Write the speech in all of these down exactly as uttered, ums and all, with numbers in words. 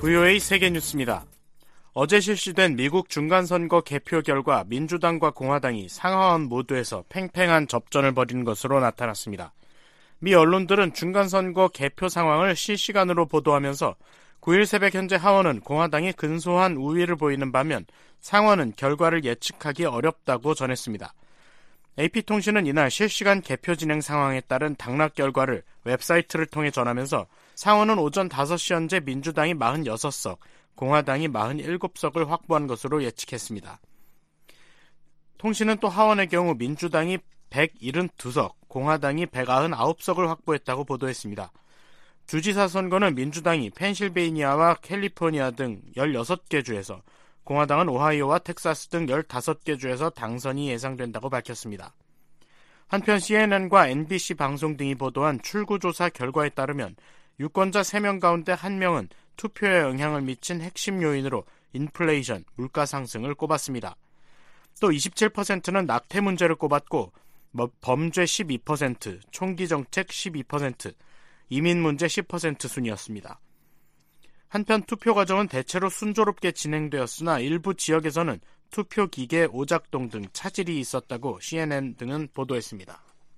브이오에이 세계뉴스입니다. 어제 실시된 미국 중간선거 개표 결과 민주당과 공화당이 상하원 모두에서 팽팽한 접전을 벌이는 것으로 나타났습니다. 미 언론들은 중간선거 개표 상황을 실시간으로 보도하면서 구일 새벽 현재 하원은 공화당이 근소한 우위를 보이는 반면 상원은 결과를 예측하기 어렵다고 전했습니다. 에이피통신은 이날 실시간 개표 진행 상황에 따른 당락 결과를 웹사이트를 통해 전하면서 상원은 오전 다섯 시 현재 민주당이 사십육 석, 공화당이 사십칠 석을 확보한 것으로 예측했습니다. 통신은 또 하원의 경우 민주당이 백칠십이 석, 공화당이 백구십구 석을 확보했다고 보도했습니다. 주지사 선거는 민주당이 펜실베이니아와 캘리포니아 등 열여섯 개 주에서, 공화당은 오하이오와 텍사스 등 열다섯 개 주에서 당선이 예상된다고 밝혔습니다. 한편 씨엔엔과 엠비씨 방송 등이 보도한 출구조사 결과에 따르면 유권자 세 명 가운데 한 명은 투표에 영향을 미친 핵심 요인으로 인플레이션, 물가 상승을 꼽았습니다. 또 이십칠 퍼센트는 낙태 문제를 꼽았고 범죄 십이 퍼센트, 총기 정책 십이 퍼센트, 이민 문제 십 퍼센트 순이었습니다. 한편 투표 과정은 대체로 순조롭게 진행되었으나 일부 지역에서는 투표 기계 오작동 등 차질이 있었다고 씨엔엔 등은 보도했습니다.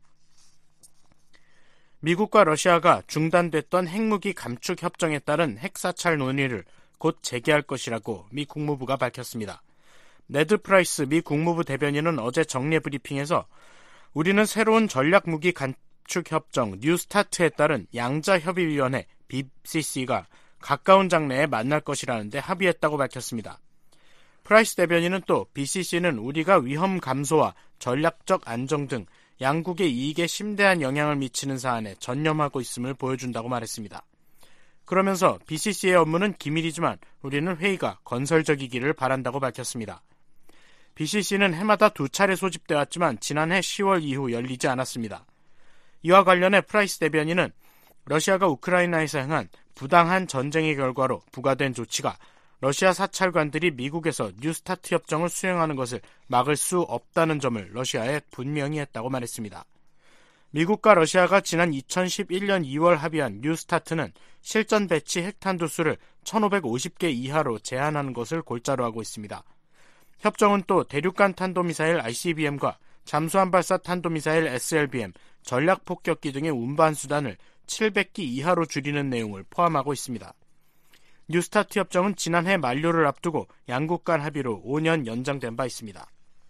미국과 러시아가 중단됐던 핵무기 감축 협정에 따른 핵사찰 논의를 곧 재개할 것이라고 미 국무부가 밝혔습니다. 네드 프라이스 미 국무부 대변인은 어제 정례 브리핑에서 우리는 새로운 전략무기 감축 협정 뉴스타트에 따른 양자협의위원회 비씨씨가 가까운 장래에 만날 것이라는데 합의했다고 밝혔습니다. 프라이스 대변인은 또 비씨씨는 우리가 위험 감소와 전략적 안정 등 양국의 이익에 심대한 영향을 미치는 사안에 전념하고 있음을 보여준다고 말했습니다. 그러면서 비씨씨의 업무는 기밀이지만 우리는 회의가 건설적이기를 바란다고 밝혔습니다. 비씨씨는 해마다 두 차례 소집돼 왔지만 지난해 시월 이후 열리지 않았습니다. 이와 관련해 프라이스 대변인은 러시아가 우크라이나에서 행한 부당한 전쟁의 결과로 부과된 조치가 러시아 사찰관들이 미국에서 뉴스타트 협정을 수행하는 것을 막을 수 없다는 점을 러시아에 분명히 했다고 말했습니다. 미국과 러시아가 지난 이천십일 년 이월 합의한 뉴스타트는 실전 배치 핵탄두수를 천오백오십 개 이하로 제한하는 것을 골자로 하고 있습니다. 협정은 또 대륙간 탄도미사일 아이씨비엠과 잠수함 발사 탄도미사일 에스엘비엠, 전략폭격기 등의 운반 수단을 칠백 기 이하로 줄이는 내용을 포함하고 있습니다. 뉴스타트 협정은 지난해 만료를 앞두고 양국 간 합의로 오 년 연장된 바 있습니다.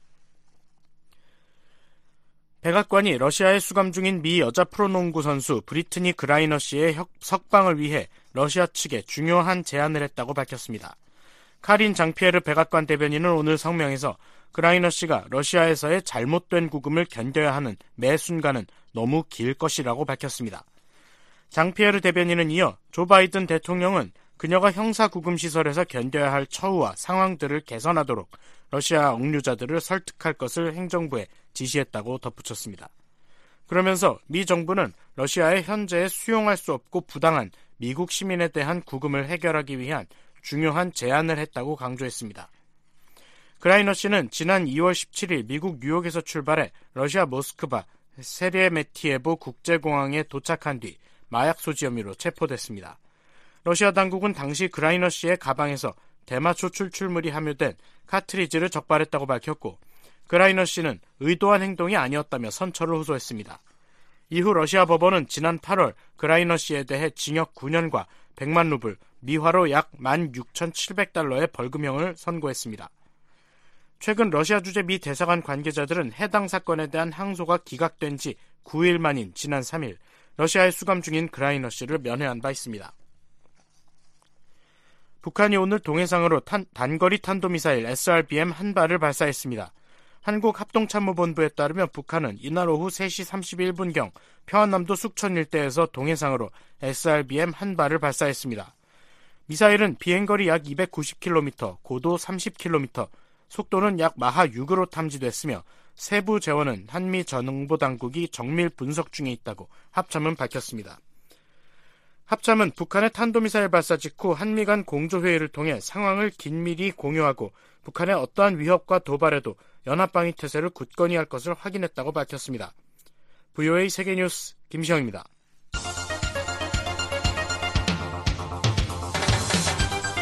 백악관이 러시아에 수감 중인 미 여자 프로농구 선수 브리트니 그라이너 씨의 석방을 위해 러시아 측에 중요한 제안을 했다고 밝혔습니다. 카린 장피에르 백악관 대변인은 오늘 성명에서 그라이너 씨가 러시아에서의 잘못된 구금을 견뎌야 하는 매 순간은 너무 길 것이라고 밝혔습니다. 장피에르 대변인은 이어 조 바이든 대통령은 그녀가 형사구금시설에서 견뎌야 할 처우와 상황들을 개선하도록 러시아 억류자들을 설득할 것을 행정부에 지시했다고 덧붙였습니다. 그러면서 미 정부는 러시아의 현재에 수용할 수 없고 부당한 미국 시민에 대한 구금을 해결하기 위한 중요한 제안을 했다고 강조했습니다. 그라이너 씨는 지난 이월 십칠일 미국 뉴욕에서 출발해 러시아 모스크바 세레메티에보 국제공항에 도착한 뒤 마약 소지 혐의로 체포됐습니다. 러시아 당국은 당시 그라이너 씨의 가방에서 대마초 추출물이 함유된 카트리지를 적발했다고 밝혔고 그라이너 씨는 의도한 행동이 아니었다며 선처를 호소했습니다. 이후 러시아 법원은 지난 팔월 그라이너 씨에 대해 징역 구 년과 백만 루블, 미화로 약 만 육천칠백 달러의 벌금형을 선고했습니다. 최근 러시아 주재 미 대사관 관계자들은 해당 사건에 대한 항소가 기각된 지 구 일 만인 지난 삼 일 러시아에 수감 중인 그라이너 씨를 면회한 바 있습니다. 북한이 오늘 동해상으로 탄, 단거리 탄도미사일 에스알비엠 한 발을 발사했습니다. 한국합동참모본부에 따르면 북한은 이날 오후 세 시 삼십일 분경 평안남도 숙천 일대에서 동해상으로 에스알비엠 한 발을 발사했습니다. 미사일은 비행거리 약 이백구십 킬로미터, 고도 삼십 킬로미터, 속도는 약 마하 육으로 탐지됐으며 세부 재원은 한미 정보당국이 정밀 분석 중에 있다고 합참은 밝혔습니다. 합참은 북한의 탄도미사일 발사 직후 한미 간 공조회의를 통해 상황을 긴밀히 공유하고 북한의 어떠한 위협과 도발에도 연합방위 태세를 굳건히 할 것을 확인했다고 밝혔습니다. 브이오에이 세계뉴스 김시영입니다.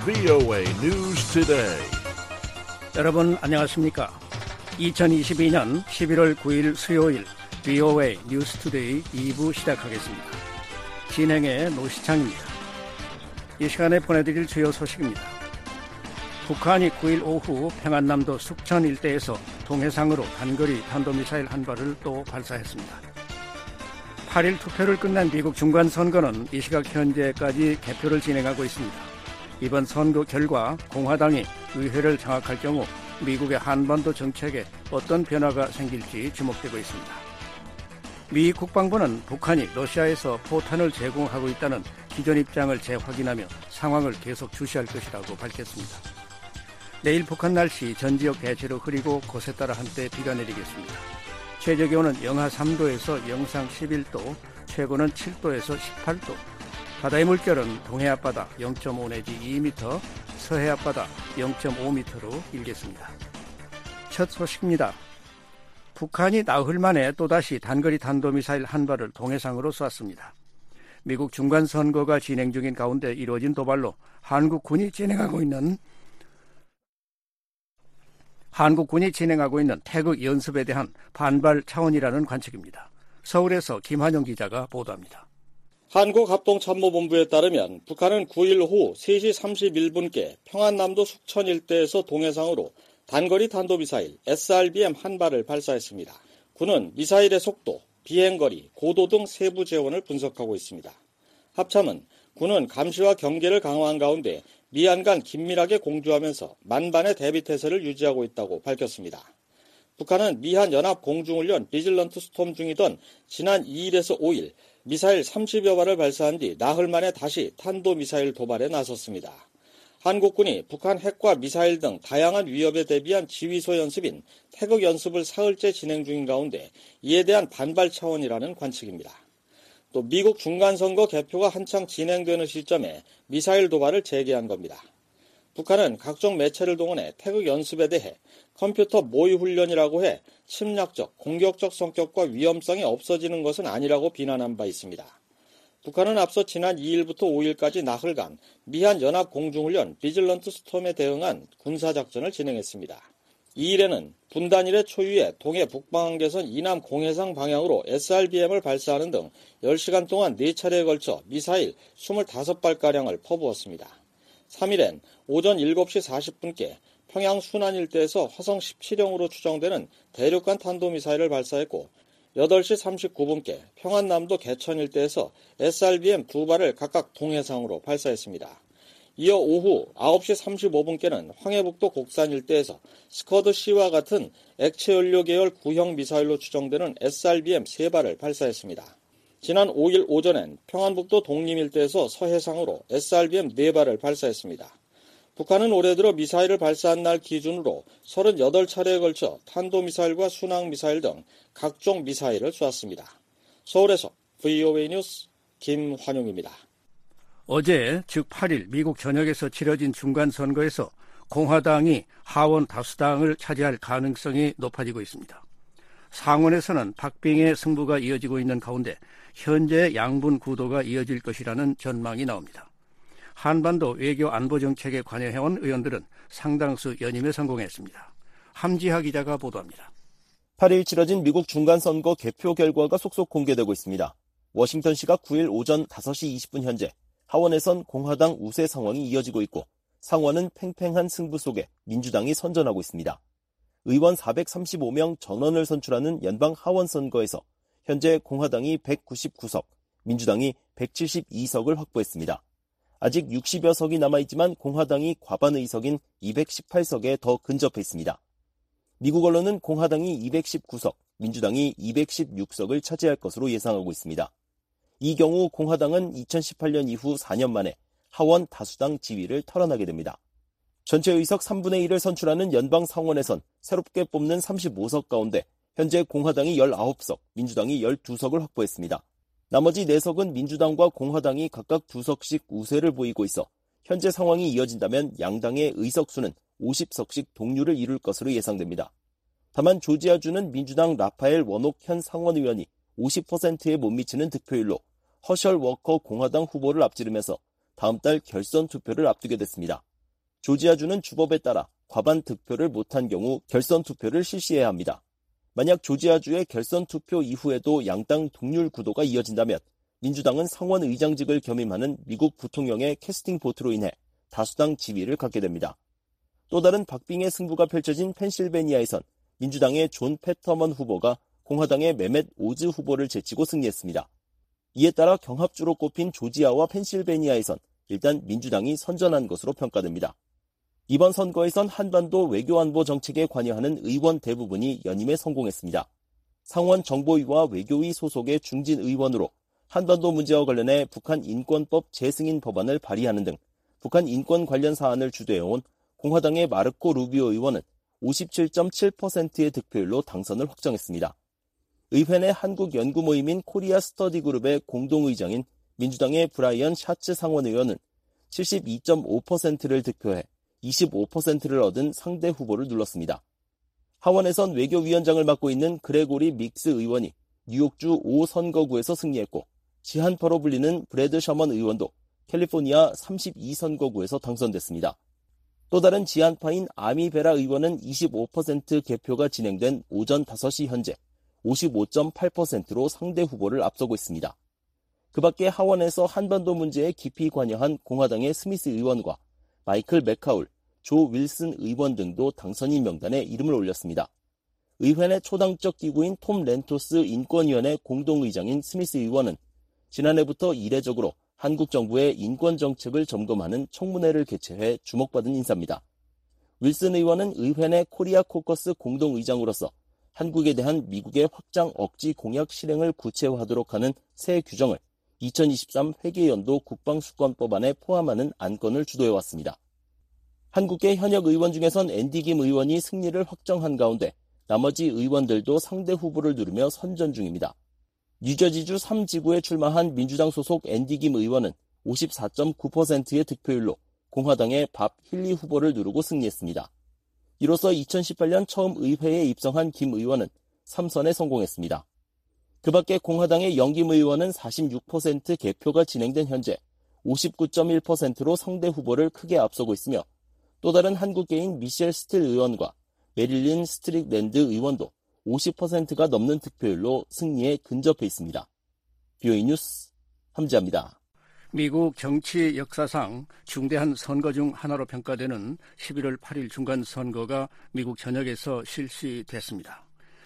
브이오에이 News Today. 여러분 안녕하십니까? 이천이십이년 십일월 구일 수요일 브이오에이 뉴스 투데이 이 부 시작하겠습니다. 진행의 노시창입니다. 이 시간에 보내드릴 주요 소식입니다. 북한이 구일 오후 평안남도 숙천 일대에서 동해상으로 단거리 탄도미사일 한 발을 또 발사했습니다. 팔일 투표를 끝난 미국 중간선거는 이 시각 현재까지 개표를 진행하고 있습니다. 이번 선거 결과 공화당이 의회를 장악할 경우 미국의 한반도 정책에 어떤 변화가 생길지 주목되고 있습니다. 미 국방부는 북한이 러시아에서 포탄을 제공하고 있다는 기존 입장을 재확인하며 상황을 계속 주시할 것이라고 밝혔습니다. 내일 북한 날씨 전 지역 대체로 흐리고 곳에 따라 한때 비가 내리겠습니다. 최저 기온은 영하 삼도에서 영상 십일도, 최고는 칠도에서 십팔도. 바다의 물결은 동해 앞바다 영 점 오 내지 이 미터, 서해 앞바다 영 점 오 미터로 일겠습니다. 첫 소식입니다. 북한이 나흘 만에 또다시 단거리 탄도미사일 한 발을 동해상으로 쐈습니다. 미국 중간선거가 진행 중인 가운데 이루어진 도발로 한국군이 진행하고 있는 한국군이 진행하고 있는 태극 연습에 대한 반발 차원이라는 관측입니다. 서울에서 김한영 기자가 보도합니다. 한국합동참모본부에 따르면 북한은 구일 오후 세시 삼십일분께 평안남도 숙천 일대에서 동해상으로 단거리 탄도미사일 에스알비엠 한 발을 발사했습니다. 군은 미사일의 속도, 비행거리, 고도 등 세부 재원을 분석하고 있습니다. 합참은 군은 감시와 경계를 강화한 가운데 미한 간 긴밀하게 공조하면서 만반의 대비태세를 유지하고 있다고 밝혔습니다. 북한은 미한 연합공중훈련 비질런트 스톰 중이던 지난 이일에서 오일 미사일 삼십여 발을 발사한 뒤 나흘 만에 다시 탄도미사일 도발에 나섰습니다. 한국군이 북한 핵과 미사일 등 다양한 위협에 대비한 지휘소 연습인 태극 연습을 사흘째 진행 중인 가운데 이에 대한 반발 차원이라는 관측입니다. 또 미국 중간선거 개표가 한창 진행되는 시점에 미사일 도발을 재개한 겁니다. 북한은 각종 매체를 동원해 태극 연습에 대해 컴퓨터 모의 훈련이라고 해 침략적, 공격적 성격과 위험성이 없어지는 것은 아니라고 비난한 바 있습니다. 북한은 앞서 지난 이일부터 오일까지 나흘간 미한 연합공중훈련 비질런트 스톰에 대응한 군사작전을 진행했습니다. 이일에는 분단일의 초유의 동해 북방한계선 이남 공해상 방향으로 에스알비엠을 발사하는 등 열 시간 동안 네 차례에 걸쳐 미사일 이십오 발가량을 퍼부었습니다. 삼일엔 오전 일곱시 사십분께 평양 순안 일대에서 화성 십칠형으로 추정되는 대륙간 탄도미사일을 발사했고 여덟시 삼십구분께 평안남도 개천 일대에서 에스알비엠 두 발을 각각 동해상으로 발사했습니다. 이어 오후 아홉시 삼십오분께는 황해북도 곡산 일대에서 스커드-C와 같은 액체연료 계열 구형 미사일로 추정되는 에스알비엠 세 발을 발사했습니다. 지난 오일 오전엔 평안북도 독림 일대에서 서해상으로 에스알비엠 네 발을 발사했습니다. 북한은 올해 들어 미사일을 발사한 날 기준으로 서른여덟 차례에 걸쳐 탄도미사일과 순항미사일 등 각종 미사일을 쏘았습니다. 서울에서 브이오에이 뉴스 김환용입니다. 어제 즉 팔일 미국 전역에서 치러진 중간선거에서 공화당이 하원 다수당을 차지할 가능성이 높아지고 있습니다. 상원에서는 박빙의 승부가 이어지고 있는 가운데 현재 양분 구도가 이어질 것이라는 전망이 나옵니다. 한반도 외교 안보 정책에 관여해온 의원들은 상당수 연임에 성공했습니다. 함지하 기자가 보도합니다. 팔일 치러진 미국 중간선거 개표 결과가 속속 공개되고 있습니다. 워싱턴 시각 구일 오전 다섯시 이십분 현재 하원에선 공화당 우세 상황이 이어지고 있고 상원은 팽팽한 승부 속에 민주당이 선전하고 있습니다. 의원 사백삼십오명 전원을 선출하는 연방 하원 선거에서 현재 공화당이 백구십구석, 민주당이 백칠십이석을 확보했습니다. 아직 육십여 석이 남아있지만 공화당이 과반 의석인 이백십팔석에 더 근접해 있습니다. 미국 언론은 공화당이 이백십구석, 민주당이 이백십육석을 차지할 것으로 예상하고 있습니다. 이 경우 공화당은 이천십팔년 이후 사년 만에 하원 다수당 지위를 털어나게 됩니다. 전체 의석 삼분의 일을 선출하는 연방 상원에선 새롭게 뽑는 삼십오석 가운데 현재 공화당이 열아홉석, 민주당이 열두석을 확보했습니다. 나머지 네 석은 민주당과 공화당이 각각 두 석씩 우세를 보이고 있어 현재 상황이 이어진다면 양당의 의석수는 오십석씩 동률을 이룰 것으로 예상됩니다. 다만 조지아주는 민주당 라파엘 워녹 현 상원의원이 오십 퍼센트에 못 미치는 득표율로 허셜 워커 공화당 후보를 앞지르면서 다음 달 결선 투표를 앞두게 됐습니다. 조지아주는 주법에 따라 과반 득표를 못한 경우 결선 투표를 실시해야 합니다. 만약 조지아주의 결선 투표 이후에도 양당 동률 구도가 이어진다면 민주당은 상원 의장직을 겸임하는 미국 부통령의 캐스팅 보트로 인해 다수당 지위를 갖게 됩니다. 또 다른 박빙의 승부가 펼쳐진 펜실베니아에선 민주당의 존 패터먼 후보가 공화당의 메멧 오즈 후보를 제치고 승리했습니다. 이에 따라 경합주로 꼽힌 조지아와 펜실베니아에선 일단 민주당이 선전한 것으로 평가됩니다. 이번 선거에선 한반도 외교안보 정책에 관여하는 의원 대부분이 연임에 성공했습니다. 상원 정보위와 외교위 소속의 중진 의원으로 한반도 문제와 관련해 북한 인권법 재승인 법안을 발의하는 등 북한 인권 관련 사안을 주도해온 공화당의 마르코 루비오 의원은 오십칠 점 칠 퍼센트의 득표율로 당선을 확정했습니다. 의회 내 한국 연구 모임인 코리아 스터디 그룹의 공동의장인 민주당의 브라이언 샤츠 상원 의원은 칠십이 점 오 퍼센트를 득표해 이십오 퍼센트를 얻은 상대 후보를 눌렀습니다. 하원에선 외교위원장을 맡고 있는 그레고리 믹스 의원이 뉴욕주 오 선거구에서 승리했고 지한파로 불리는 브래드 셔먼 의원도 캘리포니아 삼십이 선거구에서 당선됐습니다. 또 다른 지한파인 아미 베라 의원은 이십오 퍼센트 개표가 진행된 오전 다섯 시 현재 오십오 점 팔 퍼센트로 상대 후보를 앞서고 있습니다. 그 밖에 하원에서 한반도 문제에 깊이 관여한 공화당의 스미스 의원과 마이클 맥카울, 조 윌슨 의원 등도 당선인 명단에 이름을 올렸습니다. 의회 내 초당적 기구인 톰 렌토스 인권위원회 공동의장인 스미스 의원은 지난해부터 이례적으로 한국 정부의 인권 정책을 점검하는 청문회를 개최해 주목받은 인사입니다. 윌슨 의원은 의회 내 코리아 코커스 공동의장으로서 한국에 대한 미국의 확장 억지 공약 실행을 구체화하도록 하는 새 규정을 이천이십삼 회계연도 국방수권법안에 포함하는 안건을 주도해왔습니다. 한국계 현역 의원 중에선 앤디 김 의원이 승리를 확정한 가운데 나머지 의원들도 상대 후보를 누르며 선전 중입니다. 뉴저지주 삼 지구에 출마한 민주당 소속 앤디 김 의원은 오십사 점 구 퍼센트의 득표율로 공화당의 밥 힐리 후보를 누르고 승리했습니다. 이로써 이천십팔 년 처음 의회에 입성한 김 의원은 삼 선에 성공했습니다. 그 밖에 공화당의 영김 의원은 사십육 퍼센트 개표가 진행된 현재 오십구 점 일 퍼센트로 상대 후보를 크게 앞서고 있으며 또 다른 한국계인 미셸 스틸 의원과 메릴린 스트릭랜드 의원도 오십 퍼센트가 넘는 득표율로 승리에 근접해 있습니다. 비오이 뉴스 함지아입니다. 미국 정치 역사상 중대한 선거 중 하나로 평가되는 십일월 팔일 중간선거가 미국 전역에서 실시됐습니다.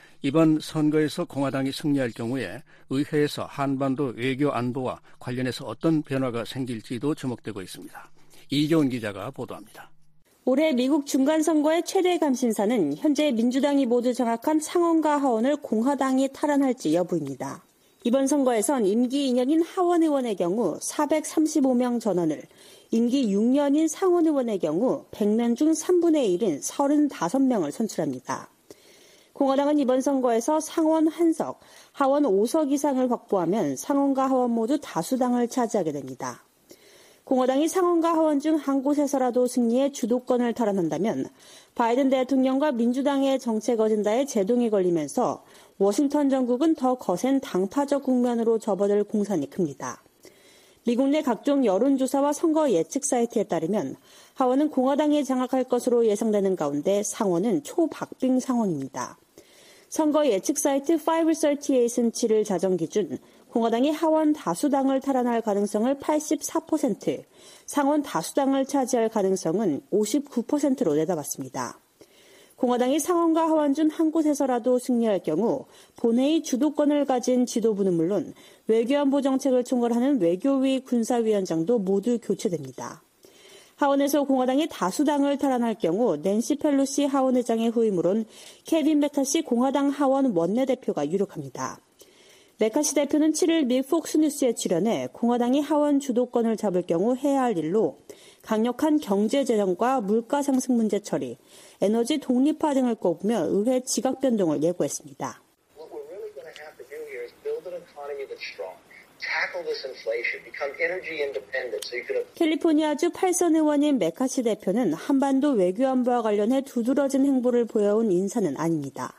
이번 선거에서 공화당이 승리할 경우에 의회에서 한반도 외교 안보와 관련해서 어떤 변화가 생길지도 주목되고 있습니다. 이재훈 기자가 보도합니다. 올해 미국 중간선거의 최대 관심사는 현재 민주당이 모두 장악한 상원과 하원을 공화당이 탈환할지 여부입니다. 이번 선거에선 임기 이 년인 하원 의원의 경우 사백삼십오 명 전원을, 임기 육 년인 상원 의원의 경우 백 명 중 삼분의 일인 삼십오 명을 선출합니다. 공화당은 이번 선거에서 상원 한 석, 하원 오 석 이상을 확보하면 상원과 하원 모두 다수당을 차지하게 됩니다. 공화당이 상원과 하원 중 한 곳에서라도 승리해 주도권을 탈환한다면 바이든 대통령과 민주당의 정책 어젠다에 제동이 걸리면서 워싱턴 정국은 더 거센 당파적 국면으로 접어들 공산이 큽니다. 미국 내 각종 여론조사와 선거 예측 사이트에 따르면 하원은 공화당이 장악할 것으로 예상되는 가운데 상원은 초박빙 상황입니다. 선거 예측 사이트 오백삼십팔은 칠일 자정 기준 공화당이 하원 다수당을 탈환할 가능성을 팔십사 퍼센트, 상원 다수당을 차지할 가능성은 오십구 퍼센트로 내다봤습니다. 공화당이 상원과 하원 중 한 곳에서라도 승리할 경우 본회의 주도권을 가진 지도부는 물론 외교안보 정책을 총괄하는 외교위 군사위원장도 모두 교체됩니다. 하원에서 공화당이 다수당을 탈환할 경우 낸시 펠로시 하원 의장의 후임으론 케빈 메카시 공화당 하원 원내대표가 유력합니다. 메카시 대표는 칠일 미 폭스뉴스에 출연해 공화당이 하원 주도권을 잡을 경우 해야 할 일로 강력한 경제재정과 물가 상승 문제 처리, 에너지 독립화 등을 꼽으며 의회 지각 변동을 예고했습니다. What we're really going to have to do here is build an economy that's strong. Tackle this inflation, become energy independent so you can... 캘리포니아주 팔선 의원인 메카시 대표는 한반도 외교안보와 관련해 두드러진 행보를 보여온 인사는 아닙니다.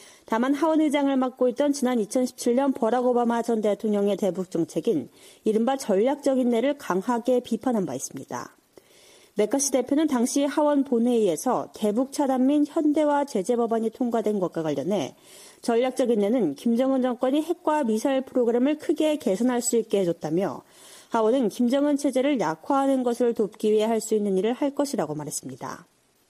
다만 하원 의장을 맡고 있던 지난 이천십칠 년 버락 오바마 전 대통령의 대북 정책인 이른바 전략적인 내를 강하게 비판한 바 있습니다. 메카시 대표는 당시 하원 본회의에서 대북 차단 및 현대화 제재 법안이 통과된 것과 관련해 전략적인 면은 김정은 정권이 핵과 미사일 프로그램을 크게 개선할 수 있게 해줬다며 하원은 김정은 체제를 약화하는 것을 돕기 위해 할 수 있는 일을 할 것이라고 말했습니다.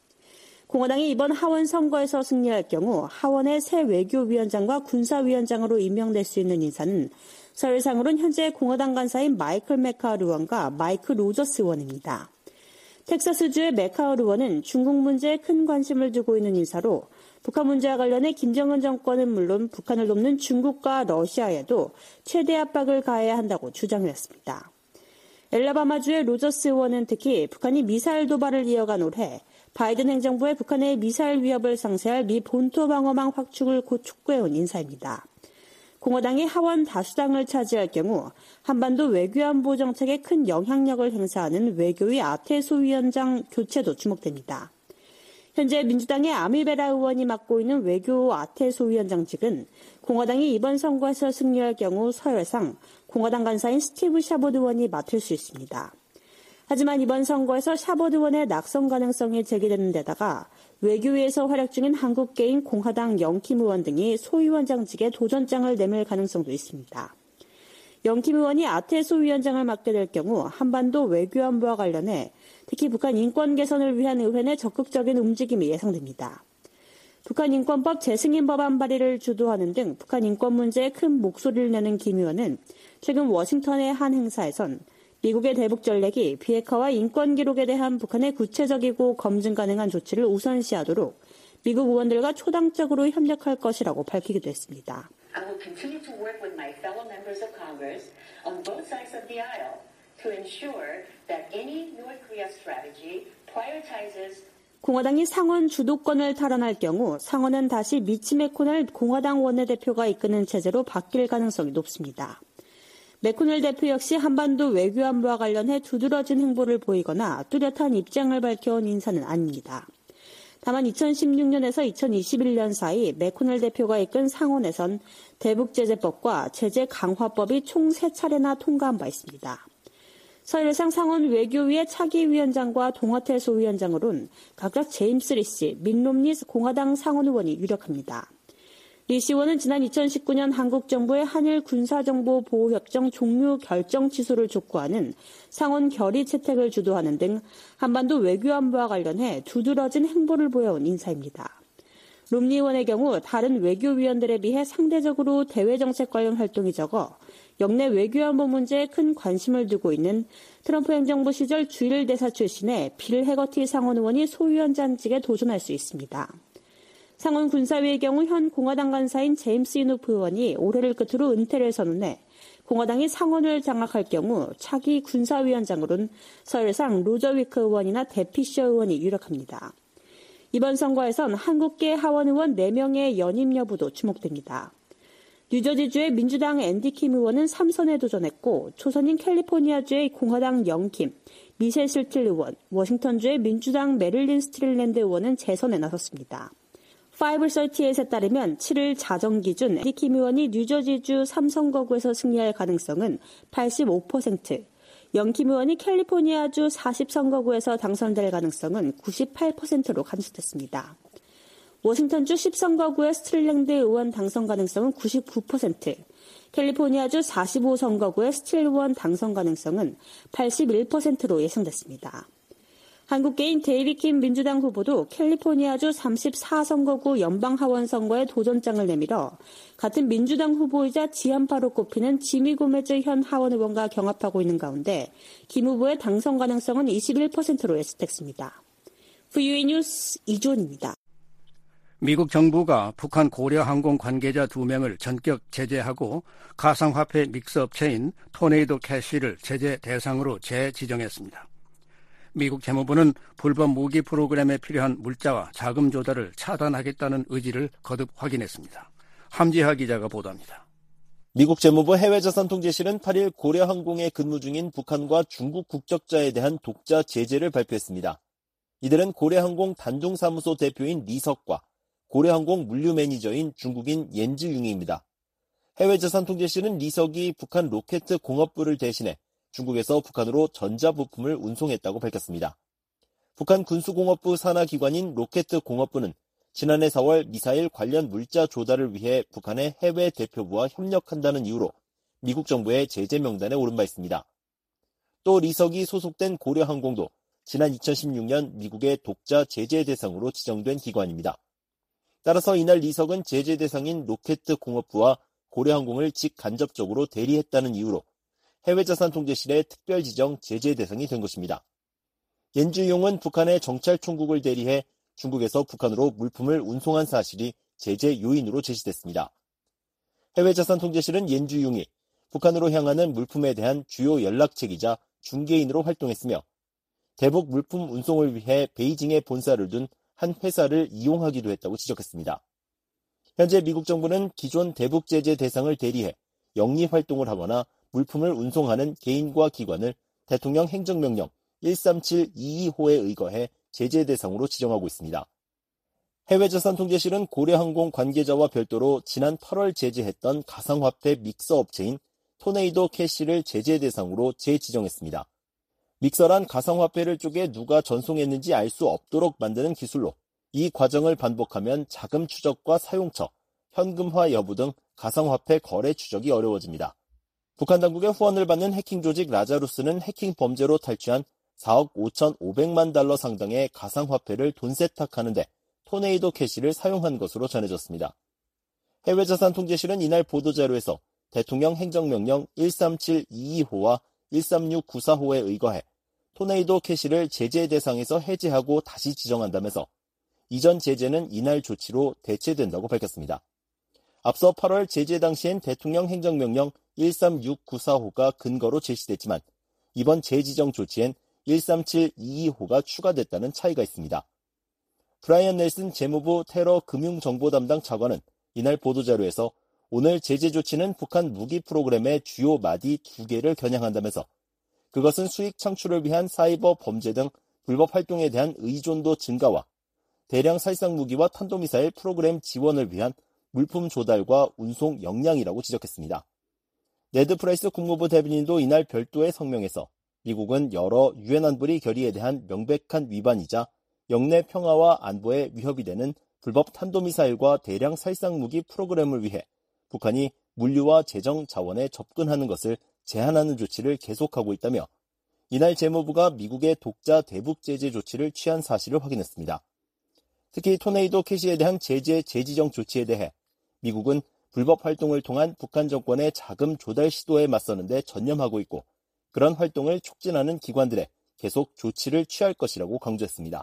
공화당이 이번 하원 선거에서 승리할 경우 하원의 새 외교위원장과 군사위원장으로 임명될 수 있는 인사는 서열상으로는 현재 공화당 간사인 마이클 맥카을 의원과 마이크 로저스 의원입니다. 텍사스주의 맥카을 의원은 중국 문제에 큰 관심을 두고 있는 인사로 북한 문제와 관련해 김정은 정권은 물론 북한을 돕는 중국과 러시아에도 최대 압박을 가해야 한다고 주장했습니다. 엘라바마주의 로저스 의원은 특히 북한이 미사일 도발을 이어간 올해 바이든 행정부의 북한의 미사일 위협을 상쇄할 미 본토 방어망 확충을 곧 촉구해온 인사입니다. 공화당이 하원 다수당을 차지할 경우 한반도 외교안보 정책에 큰 영향력을 행사하는 외교위 아테소 위원장 교체도 주목됩니다. 현재 민주당의 아미베라 의원이 맡고 있는 외교 아테소 위원장직은 공화당이 이번 선거에서 승리할 경우 서열상 공화당 간사인 스티브 샤봇 의원이 맡을 수 있습니다. 하지만 이번 선거에서 샤봇 의원의 낙선 가능성이 제기되는 데다가 외교위에서 활약 중인 한국계인 공화당 영킴 의원 등이 소위원장직에 도전장을 내밀 가능성도 있습니다. 영킴 의원이 아테소 위원장을 맡게 될 경우 한반도 외교안보와 관련해 특히 북한 인권 개선을 위한 의회 내 적극적인 움직임이 예상됩니다. 북한 인권법 재승인 법안 발의를 주도하는 등 북한 인권 문제에 큰 목소리를 내는 김 의원은 최근 워싱턴의 한 행사에선 미국의 대북 전략이 비핵화와 인권 기록에 대한 북한의 구체적이고 검증 가능한 조치를 우선시하도록 미국 의원들과 초당적으로 협력할 것이라고 밝히기도 했습니다. I will continue to work with my fellow members of Congress on both sides of the aisle to ensure that any North Korea strategy prioritizes 공화당이 상원 주도권을 탈환할 경우 상원은 다시 미치 매코넬 공화당 원내대표가 이끄는 체제로 바뀔 가능성이 높습니다. 매코넬 대표 역시 한반도 외교안보와 관련해 두드러진 행보를 보이거나 뚜렷한 입장을 밝혀온 인사는 아닙니다. 다만 이천십육 년에서 이천이십일 년 사이 매코넬 대표가 이끈 상원에선 대북제재법과 제재 강화법이 총 세 차례나 통과한 바 있습니다. 서열상 상원 외교위의 차기 위원장과 동아태 소위원장으로는 각각 제임스 리씨, 민롬니 공화당 상원 의원이 유력합니다. 리씨 의원은 지난 이천십구 년 한국 정부의 한일 군사정보 보호협정 종료 결정 취소를 촉구하는 상원 결의 채택을 주도하는 등 한반도 외교안보와 관련해 두드러진 행보를 보여온 인사입니다. 롬니 의원의 경우 다른 외교위원들에 비해 상대적으로 대외정책 관련 활동이 적어 역내 외교안보 문제에 큰 관심을 두고 있는 트럼프 행정부 시절 주일 대사 출신의 빌 해거티 상원 의원이 소위원장직에 도전할 수 있습니다. 상원 군사위의 경우 현 공화당 간사인 제임스 이노프 의원이 올해를 끝으로 은퇴를 선언해 공화당이 상원을 장악할 경우 차기 군사위원장으로는 서열상 로저 위크 의원이나 데피셔 의원이 유력합니다. 이번 선거에선 한국계 하원 의원 네 명의 연임 여부도 주목됩니다. 뉴저지주의 민주당 앤디 킴 의원은 삼 선에 도전했고 초선인 캘리포니아주의 공화당 영킴, 미셸 실틸 의원, 워싱턴주의 민주당 메릴린 스트릴랜드 의원은 재선에 나섰습니다. 오백삼십팔에 따르면 칠 일 자정 기준 앤디 킴 의원이 뉴저지주 삼 선거구에서 승리할 가능성은 팔십오 퍼센트, 영킴 의원이 캘리포니아주 사십 선거구에서 당선될 가능성은 구십팔 퍼센트로 감소됐습니다. 워싱턴주 십 선거구의 스트릴랜드 의원 당선 가능성은 구십구 퍼센트, 캘리포니아주 사십오 선거구의 스틸 의원 당선 가능성은 팔십일 퍼센트로 예상됐습니다. 한국계인 데이비 킴 민주당 후보도 캘리포니아주 삼십사 선거구 연방하원 선거에 도전장을 내밀어 같은 민주당 후보이자 지한파로 꼽히는 지미 고메즈 현 하원 의원과 경합하고 있는 가운데 김 후보의 당선 가능성은 이십일 퍼센트로 예측됐습니다. 브이오에이 뉴스 이주원입니다. 미국 정부가 북한 고려항공 관계자 두 명을 전격 제재하고 가상화폐 믹스업체인 토네이도 캐시를 제재 대상으로 재지정했습니다. 미국 재무부는 불법 무기 프로그램에 필요한 물자와 자금 조달을 차단하겠다는 의지를 거듭 확인했습니다. 함지하 기자가 보도합니다. 미국 재무부 해외자산통제실은 팔 일 고려항공에 근무 중인 북한과 중국 국적자에 대한 독자 제재를 발표했습니다. 이들은 고려항공 단종사무소 대표인 리석과 고려항공 물류 매니저인 중국인 옌즈융입니다. 해외자산통제실은 리석이 북한 로켓 공업부를 대신해 중국에서 북한으로 전자부품을 운송했다고 밝혔습니다. 북한 군수공업부 산하기관인 로켓공업부는 지난해 사월 미사일 관련 물자 조달을 위해 북한의 해외 대표부와 협력한다는 이유로 미국 정부의 제재 명단에 오른 바 있습니다. 또 리석이 소속된 고려항공도 지난 이천십육 년 미국의 독자 제재 대상으로 지정된 기관입니다. 따라서 이날 리석은 제재 대상인 로켓공업부와 고려항공을 직간접적으로 대리했다는 이유로 해외자산통제실의 특별 지정 제재 대상이 된 것입니다. 옌주용은 북한의 정찰총국을 대리해 중국에서 북한으로 물품을 운송한 사실이 제재 요인으로 제시됐습니다. 해외자산통제실은 옌주용이 북한으로 향하는 물품에 대한 주요 연락책이자 중개인으로 활동했으며 대북 물품 운송을 위해 베이징에 본사를 둔 한 회사를 이용하기도 했다고 지적했습니다. 현재 미국 정부는 기존 대북 제재 대상을 대리해 영리 활동을 하거나 물품을 운송하는 개인과 기관을 대통령 행정명령 일삼칠이이 호에 의거해 제재 대상으로 지정하고 있습니다. 해외자산통제실은 고려항공 관계자와 별도로 지난 팔월 제재했던 가상화폐 믹서 업체인 토네이도 캐시를 제재 대상으로 재지정했습니다. 믹서란 가상화폐를 쪼개 누가 전송했는지 알 수 없도록 만드는 기술로 이 과정을 반복하면 자금 추적과 사용처, 현금화 여부 등 가상화폐 거래 추적이 어려워집니다. 북한 당국의 후원을 받는 해킹 조직 라자루스는 해킹 범죄로 탈취한 사억 오천오백만 달러 상당의 가상화폐를 돈 세탁하는데 토네이도 캐시를 사용한 것으로 전해졌습니다. 해외자산통제실은 이날 보도자료에서 대통령 행정명령 일삼칠이이 호와 일삼육구사 호에 의거해 토네이도 캐시를 제재 대상에서 해제하고 다시 지정한다면서 이전 제재는 이날 조치로 대체된다고 밝혔습니다. 앞서 팔월 제재 당시엔 대통령 행정명령 일삼육구사 호가 근거로 제시됐지만 이번 재지정 조치엔 일삼칠이이 호가 추가됐다는 차이가 있습니다. 브라이언 넬슨 재무부 테러 금융정보 담당 차관은 이날 보도자료에서 오늘 제재 조치는 북한 무기 프로그램의 주요 마디 두 개를 겨냥한다면서 그것은 수익 창출을 위한 사이버 범죄 등 불법 활동에 대한 의존도 증가와 대량 살상 무기와 탄도미사일 프로그램 지원을 위한 물품 조달과 운송 역량이라고 지적했습니다. 네드 프라이스 국무부 대변인도 이날 별도의 성명에서 미국은 여러 유엔 안보리 결의에 대한 명백한 위반이자 영내 평화와 안보에 위협이 되는 불법 탄도미사일과 대량 살상 무기 프로그램을 위해 북한이 물류와 재정 자원에 접근하는 것을 제한하는 조치를 계속하고 있다며 이날 재무부가 미국의 독자 대북 제재 조치를 취한 사실을 확인했습니다. 특히 토네이도 캐시에 대한 제재 재지정 조치에 대해 미국은 불법 활동을 통한 북한 정권의 자금 조달 시도에 맞서는데 전념하고 있고 그런 활동을 촉진하는 기관들에 계속 조치를 취할 것이라고 강조했습니다.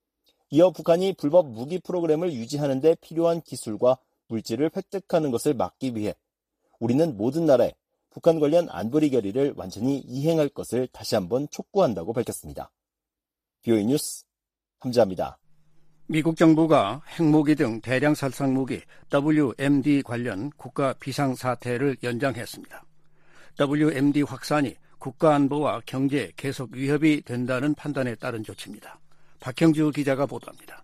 이어 북한이 불법 무기 프로그램을 유지하는 데 필요한 기술과 물질을 획득하는 것을 막기 위해 우리는 모든 나라에 북한 관련 안보리 결의를 완전히 이행할 것을 다시 한번 촉구한다고 밝혔습니다. 비오이 뉴스 함자합니다. 미국 정부가 핵무기 등 대량 살상무기 더블유엠디 관련 국가 비상사태를 연장했습니다. 더블유엠디 확산이 국가안보와 경제에 계속 위협이 된다는 판단에 따른 조치입니다. 박형주 기자가 보도합니다.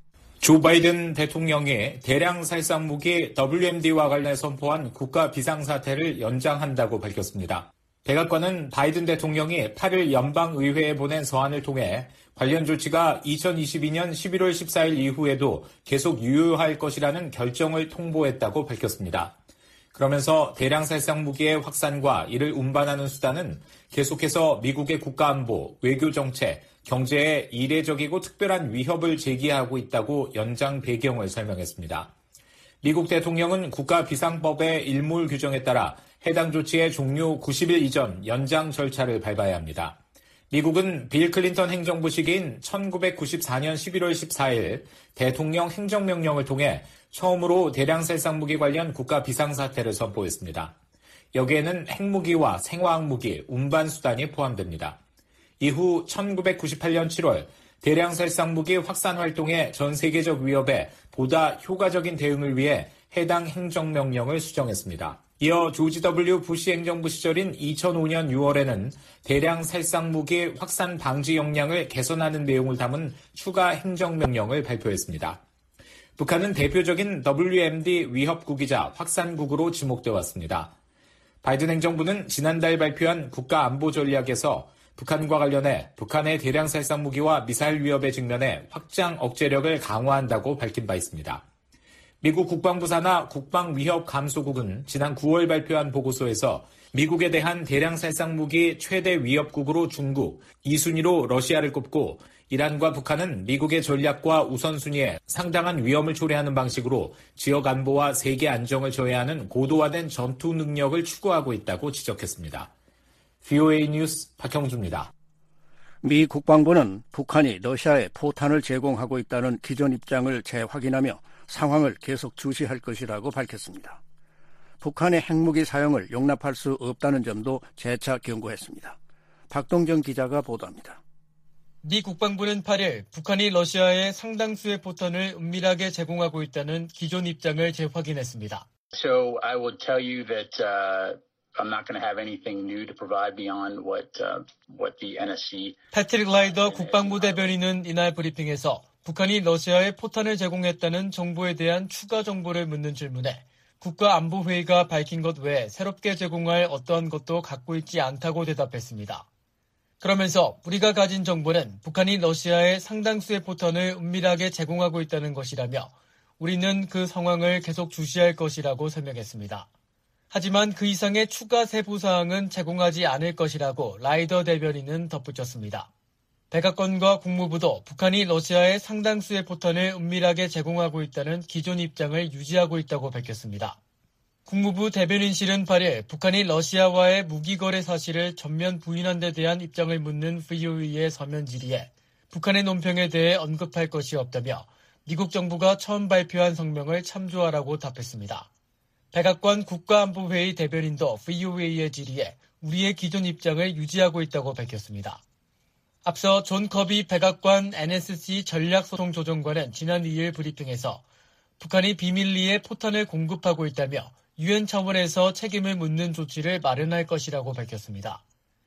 조 바이든 대통령이 대량 살상 무기 더블유엠디와 관련 선포한 국가 비상사태를 연장한다고 밝혔습니다. 백악관은 바이든 대통령이 팔일 연방의회에 보낸 서한을 통해 관련 조치가 이천이십이 년 십일월 십사일 이후에도 계속 유효할 것이라는 결정을 통보했다고 밝혔습니다. 그러면서 대량 살상 무기의 확산과 이를 운반하는 수단은 계속해서 미국의 국가안보, 외교정책, 경제에 이례적이고 특별한 위협을 제기하고 있다고 연장 배경을 설명했습니다. 미국 대통령은 국가비상법의 일몰 규정에 따라 해당 조치의 종료 구십 일 이전 연장 절차를 밟아야 합니다. 미국은 빌 클린턴 행정부 시기인 천구백구십사 년 십일월 십사일 대통령 행정명령을 통해 처음으로 대량 살상무기 관련 국가 비상사태를 선포했습니다. 여기에는 핵무기와 생화학무기, 운반수단이 포함됩니다. 이후 천구백구십팔 년 칠월 대량 살상무기 확산 활동의 전 세계적 위협에 보다 효과적인 대응을 위해 해당 행정명령을 수정했습니다. 이어 조지 더블유 부시 행정부 시절인 이천오 년 유월에는 대량 살상무기 확산 방지 역량을 개선하는 내용을 담은 추가 행정명령을 발표했습니다. 북한은 대표적인 더블유엠디 위협국이자 확산국으로 지목되어 왔습니다. 바이든 행정부는 지난달 발표한 국가안보 전략에서 북한과 관련해 북한의 대량 살상 무기와 미사일 위협에 직면해 확장 억제력을 강화한다고 밝힌 바 있습니다. 미국 국방부 산하 국방위협감소국은 지난 구월 발표한 보고서에서 미국에 대한 대량 살상 무기 최대 위협국으로 중국, 이 순위로 러시아를 꼽고 이란과 북한은 미국의 전략과 우선순위에 상당한 위험을 초래하는 방식으로 지역 안보와 세계 안정을 저해하는 고도화된 전투 능력을 추구하고 있다고 지적했습니다. 브이오에이 뉴스 박형주입니다. 미 국방부는 북한이 러시아에 포탄을 제공하고 있다는 기존 입장을 재확인하며 상황을 계속 주시할 것이라고 밝혔습니다. 북한의 핵무기 사용을 용납할 수 없다는 점도 재차 경고했습니다. 박동정 기자가 보도합니다. 미 국방부는 팔 일 북한이 러시아에 상당수의 포탄을 은밀하게 제공하고 있다는 기존 입장을 재확인했습니다. So I will tell you that uh, I'm not going to have anything new to provide beyond what uh, what the 엔에스씨. 패트릭 라이더 국방부 대변인은 이날 브리핑에서 북한이 러시아에 포탄을 제공했다는 정보에 대한 추가 정보를 묻는 질문에 국가안보회의가 밝힌 것 외에 새롭게 제공할 어떠한 것도 갖고 있지 않다고 대답했습니다. 그러면서 우리가 가진 정보는 북한이 러시아에 상당수의 포탄을 은밀하게 제공하고 있다는 것이라며 우리는 그 상황을 계속 주시할 것이라고 설명했습니다. 하지만 그 이상의 추가 세부 사항은 제공하지 않을 것이라고 라이더 대변인은 덧붙였습니다. 백악관과 국무부도 북한이 러시아에 상당수의 포탄을 은밀하게 제공하고 있다는 기존 입장을 유지하고 있다고 밝혔습니다. 국무부 대변인실은 팔 일 북한이 러시아와의 무기 거래 사실을 전면 부인한 데 대한 입장을 묻는 브이오에이의 서면 질의에 북한의 논평에 대해 언급할 것이 없다며 미국 정부가 처음 발표한 성명을 참조하라고 답했습니다. 백악관 국가안보회의 대변인도 브이오에이의 질의에 우리의 기존 입장을 유지하고 있다고 밝혔습니다. 앞서 존 커비 백악관 엔에스씨 전략소통조정관은 지난 이 일 브리핑에서 북한이 비밀리에 포탄을 공급하고 있다며 유엔 차원에서 책임을 묻는 조치를 마련할 것이라고 밝혔습니다.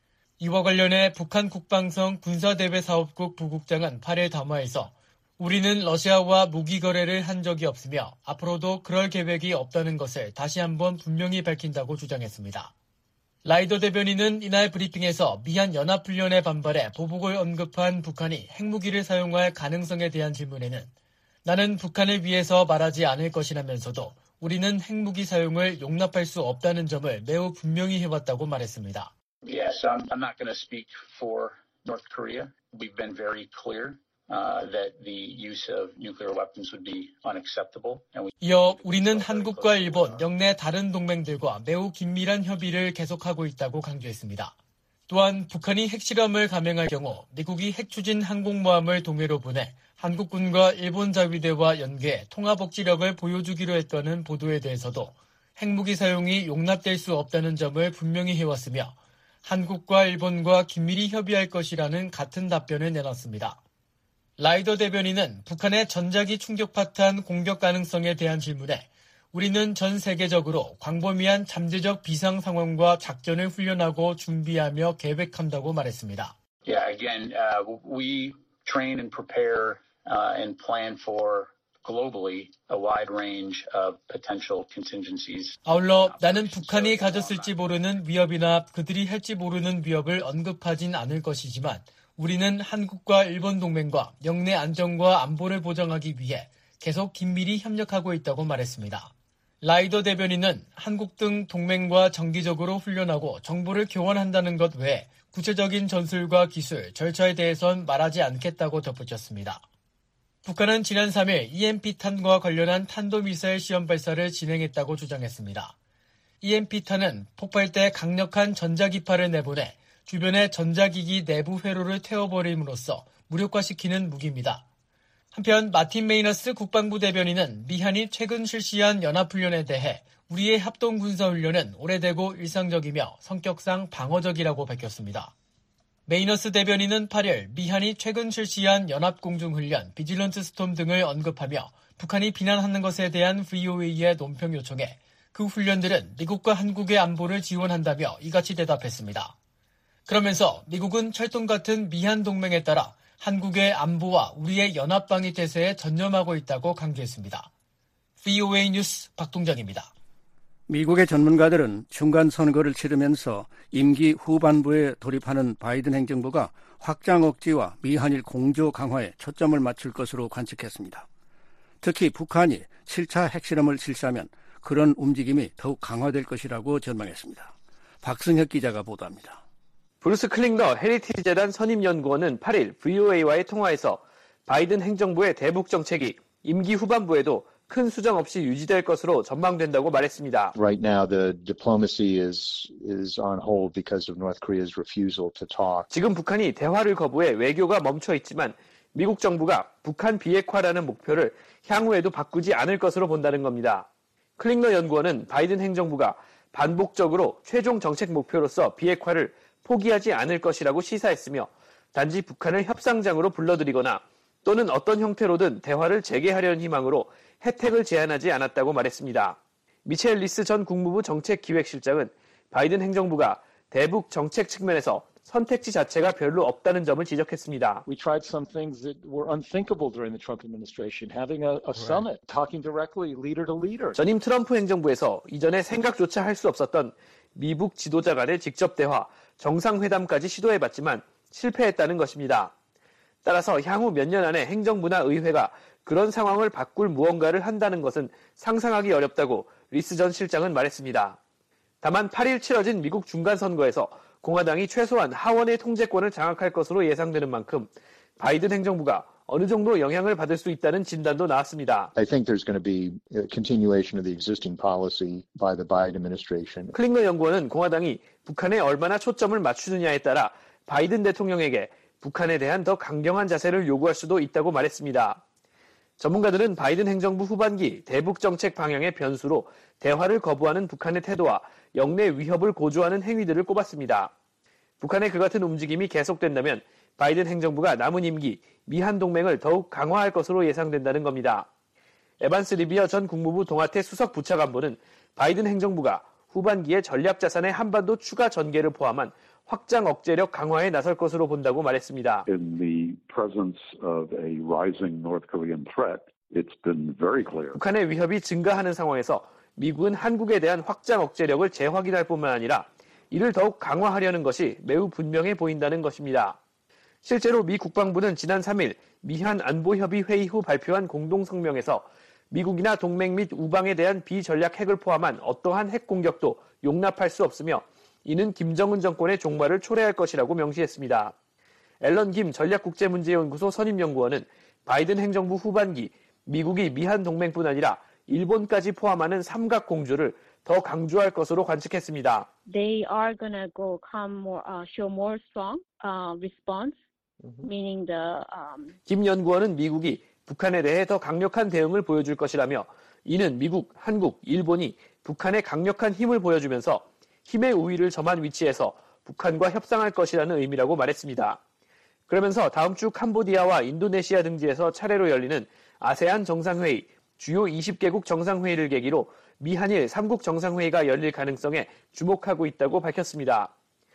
이와 관련해 북한 국방성 군사대외사업국 부국장은 팔 일 담화에서 우리는 러시아와 무기 거래를 한 적이 없으며 앞으로도 그럴 계획이 없다는 것을 다시 한번 분명히 밝힌다고 주장했습니다. 라이더 대변인은 이날 브리핑에서 미한 연합훈련에 반발해 보복을 언급한 북한이 핵무기를 사용할 가능성에 대한 질문에는 나는 북한을 위해서 말하지 않을 것이라면서도 우리는 핵무기 사용을 용납할 수 없다는 점을 매우 분명히 해왔다고 말했습니다. Yes, I'm, I'm not going to speak for North Korea. We've been very clear uh, that the use of nuclear weapons would be unacceptable. And we... 이어 우리는 한국과 일본, 영내 다른 동맹들과 매우 긴밀한 협의를 계속하고 있다고 강조했습니다. 또한 북한이 핵실험을 감행할 경우 미국이 핵추진 항공모함을 동해로 보내 한국군과 일본 자위대와 연계해 통합억지력을 보여주기로 했다는 보도에 대해서도 핵무기 사용이 용납될 수 없다는 점을 분명히 해왔으며 한국과 일본과 긴밀히 협의할 것이라는 같은 답변을 내놨습니다. 라이더 대변인은 북한의 전자기 충격파탄 공격 가능성에 대한 질문에 우리는 전 세계적으로 광범위한 잠재적 비상 상황과 작전을 훈련하고 준비하며 계획한다고 말했습니다. Yeah, again, uh, we train and prepare uh, and plan for globally a wide range of potential contingencies. 아울러 나는 북한이 가졌을지 모르는 위협이나 그들이 할지 모르는 위협을 언급하진 않을 것이지만 우리는 한국과 일본 동맹과 영내 안정과 안보를 보장하기 위해 계속 긴밀히 협력하고 있다고 말했습니다. 라이더 대변인은 한국 등 동맹과 정기적으로 훈련하고 정보를 교환한다는 것 외에 구체적인 전술과 기술, 절차에 대해선 말하지 않겠다고 덧붙였습니다. 북한은 지난 삼 일 이엠피탄과 관련한 탄도미사일 시험 발사를 진행했다고 주장했습니다. 이엠피탄은 폭발 때 강력한 전자기파를 내보내 주변의 전자기기 내부 회로를 태워버림으로써 무력화시키는 무기입니다. 한편 마틴 메이너스 국방부 대변인은 미한이 최근 실시한 연합훈련에 대해 우리의 합동군사훈련은 오래되고 일상적이며 성격상 방어적이라고 밝혔습니다. 메이너스 대변인은 팔 일 미한이 최근 실시한 연합공중훈련, 비질런트 스톰 등을 언급하며 북한이 비난하는 것에 대한 브이오에이의 논평 요청에 그 훈련들은 미국과 한국의 안보를 지원한다며 이같이 대답했습니다. 그러면서 미국은 철동 같은 미한 동맹에 따라 한국의 안보와 우리의 연합방위 태세에 전념하고 있다고 강조했습니다. 브이오에이 뉴스 박동정입니다. 미국의 전문가들은 중간 선거를 치르면서 임기 후반부에 돌입하는 바이든 행정부가 확장 억지와 미한일 공조 강화에 초점을 맞출 것으로 관측했습니다. 특히 북한이 칠 차 핵실험을 실시하면 그런 움직임이 더욱 강화될 것이라고 전망했습니다. 박승혁 기자가 보도합니다. 브루스 클링너 헤리티지 재단 선임연구원은 팔 일 브이오에이와의 통화에서 바이든 행정부의 대북 정책이 임기 후반부에도 큰 수정 없이 유지될 것으로 전망된다고 말했습니다. Right now the diplomacy is is on hold because of North Korea's refusal to talk. 지금 북한이 대화를 거부해 외교가 멈춰 있지만 미국 정부가 북한 비핵화라는 목표를 향후에도 바꾸지 않을 것으로 본다는 겁니다. 클링너 연구원은 바이든 행정부가 반복적으로 최종 정책 목표로서 비핵화를 포기하지 않을 것이라고 시사했으며 단지 북한을 협상장으로 불러들이거나 또는 어떤 형태로든 대화를 재개하려는 희망으로 혜택을 제한하지 않았다고 말했습니다. 미첼 리스 전 국무부 정책기획실장은 바이든 행정부가 대북 정책 측면에서 선택지 자체가 별로 없다는 점을 지적했습니다. We tried some things that were unthinkable during the Trump administration, having a, a summit, talking directly leader to leader. 전임 트럼프 행정부에서 이전에 생각조차 할 수 없었던 미북 지도자 간의 직접 대화, 정상회담까지 시도해봤지만 실패했다는 것입니다. 따라서 향후 몇 년 안에 행정부나 의회가 그런 상황을 바꿀 무언가를 한다는 것은 상상하기 어렵다고 리스 전 실장은 말했습니다. 다만 팔 일 치러진 미국 중간선거에서 공화당이 최소한 하원의 통제권을 장악할 것으로 예상되는 만큼 바이든 행정부가 어느 정도 영향을 받을 수 있다는 진단도 나왔습니다. I think there's going to be a continuation of the existing policy by the Biden administration. 클링너 연구원은 공화당이 북한에 얼마나 초점을 맞추느냐에 따라 바이든 대통령에게 북한에 대한 더 강경한 자세를 요구할 수도 있다고 말했습니다. 전문가들은 바이든 행정부 후반기 대북 정책 방향의 변수로 대화를 거부하는 북한의 태도와 영내 위협을 고조하는 행위들을 꼽았습니다. 북한의 그 같은 움직임이 계속된다면 바이든 행정부가 남은 임기 미한 동맹을 더욱 강화할 것으로 예상된다는 겁니다. 에반스 리비어 전 국무부 동아태 수석 부차관보는 바이든 행정부가 후반기에 전략자산의 한반도 추가 전개를 포함한 확장 억제력 강화에 나설 것으로 본다고 말했습니다. In the presence of a rising North Korean threat, it's been very clear. 북한의 위협이 증가하는 상황에서 미국은 한국에 대한 확장 억제력을 재확인할 뿐만 아니라 이를 더욱 강화하려는 것이 매우 분명해 보인다는 것입니다. 실제로 미 국방부는 지난 삼 일 미한 안보협의 회의 후 발표한 공동성명에서 미국이나 동맹 및 우방에 대한 비전략 핵을 포함한 어떠한 핵 공격도 용납할 수 없으며 이는 김정은 정권의 종말을 초래할 것이라고 명시했습니다. 앨런 김 전략국제문제연구소 선임연구원은 바이든 행정부 후반기 미국이 미한 동맹뿐 아니라 일본까지 포함하는 삼각 공조를 더 강조할 것으로 관측했습니다. They are gonna go come more, uh, show more strong uh, response, meaning the. Um... 김 연구원은 미국이 북한에 대해 더 강력한 대응을 보여줄 것이라며 이는 미국, 한국, 일본이 북한에 강력한 힘을 보여주면서 힘의 우위를 점한 위치에서 북한과 협상할 것이라는 의미라고 말했습니다. 그러면서 다음 주 캄보디아와 인도네시아 등지에서 차례로 열리는 아세안 정상회의, 주요 이십 개국 정상회의를 계기로 미한일 삼국 정상회의가 열릴 가능성에 주목하고 있다고 밝혔습니다.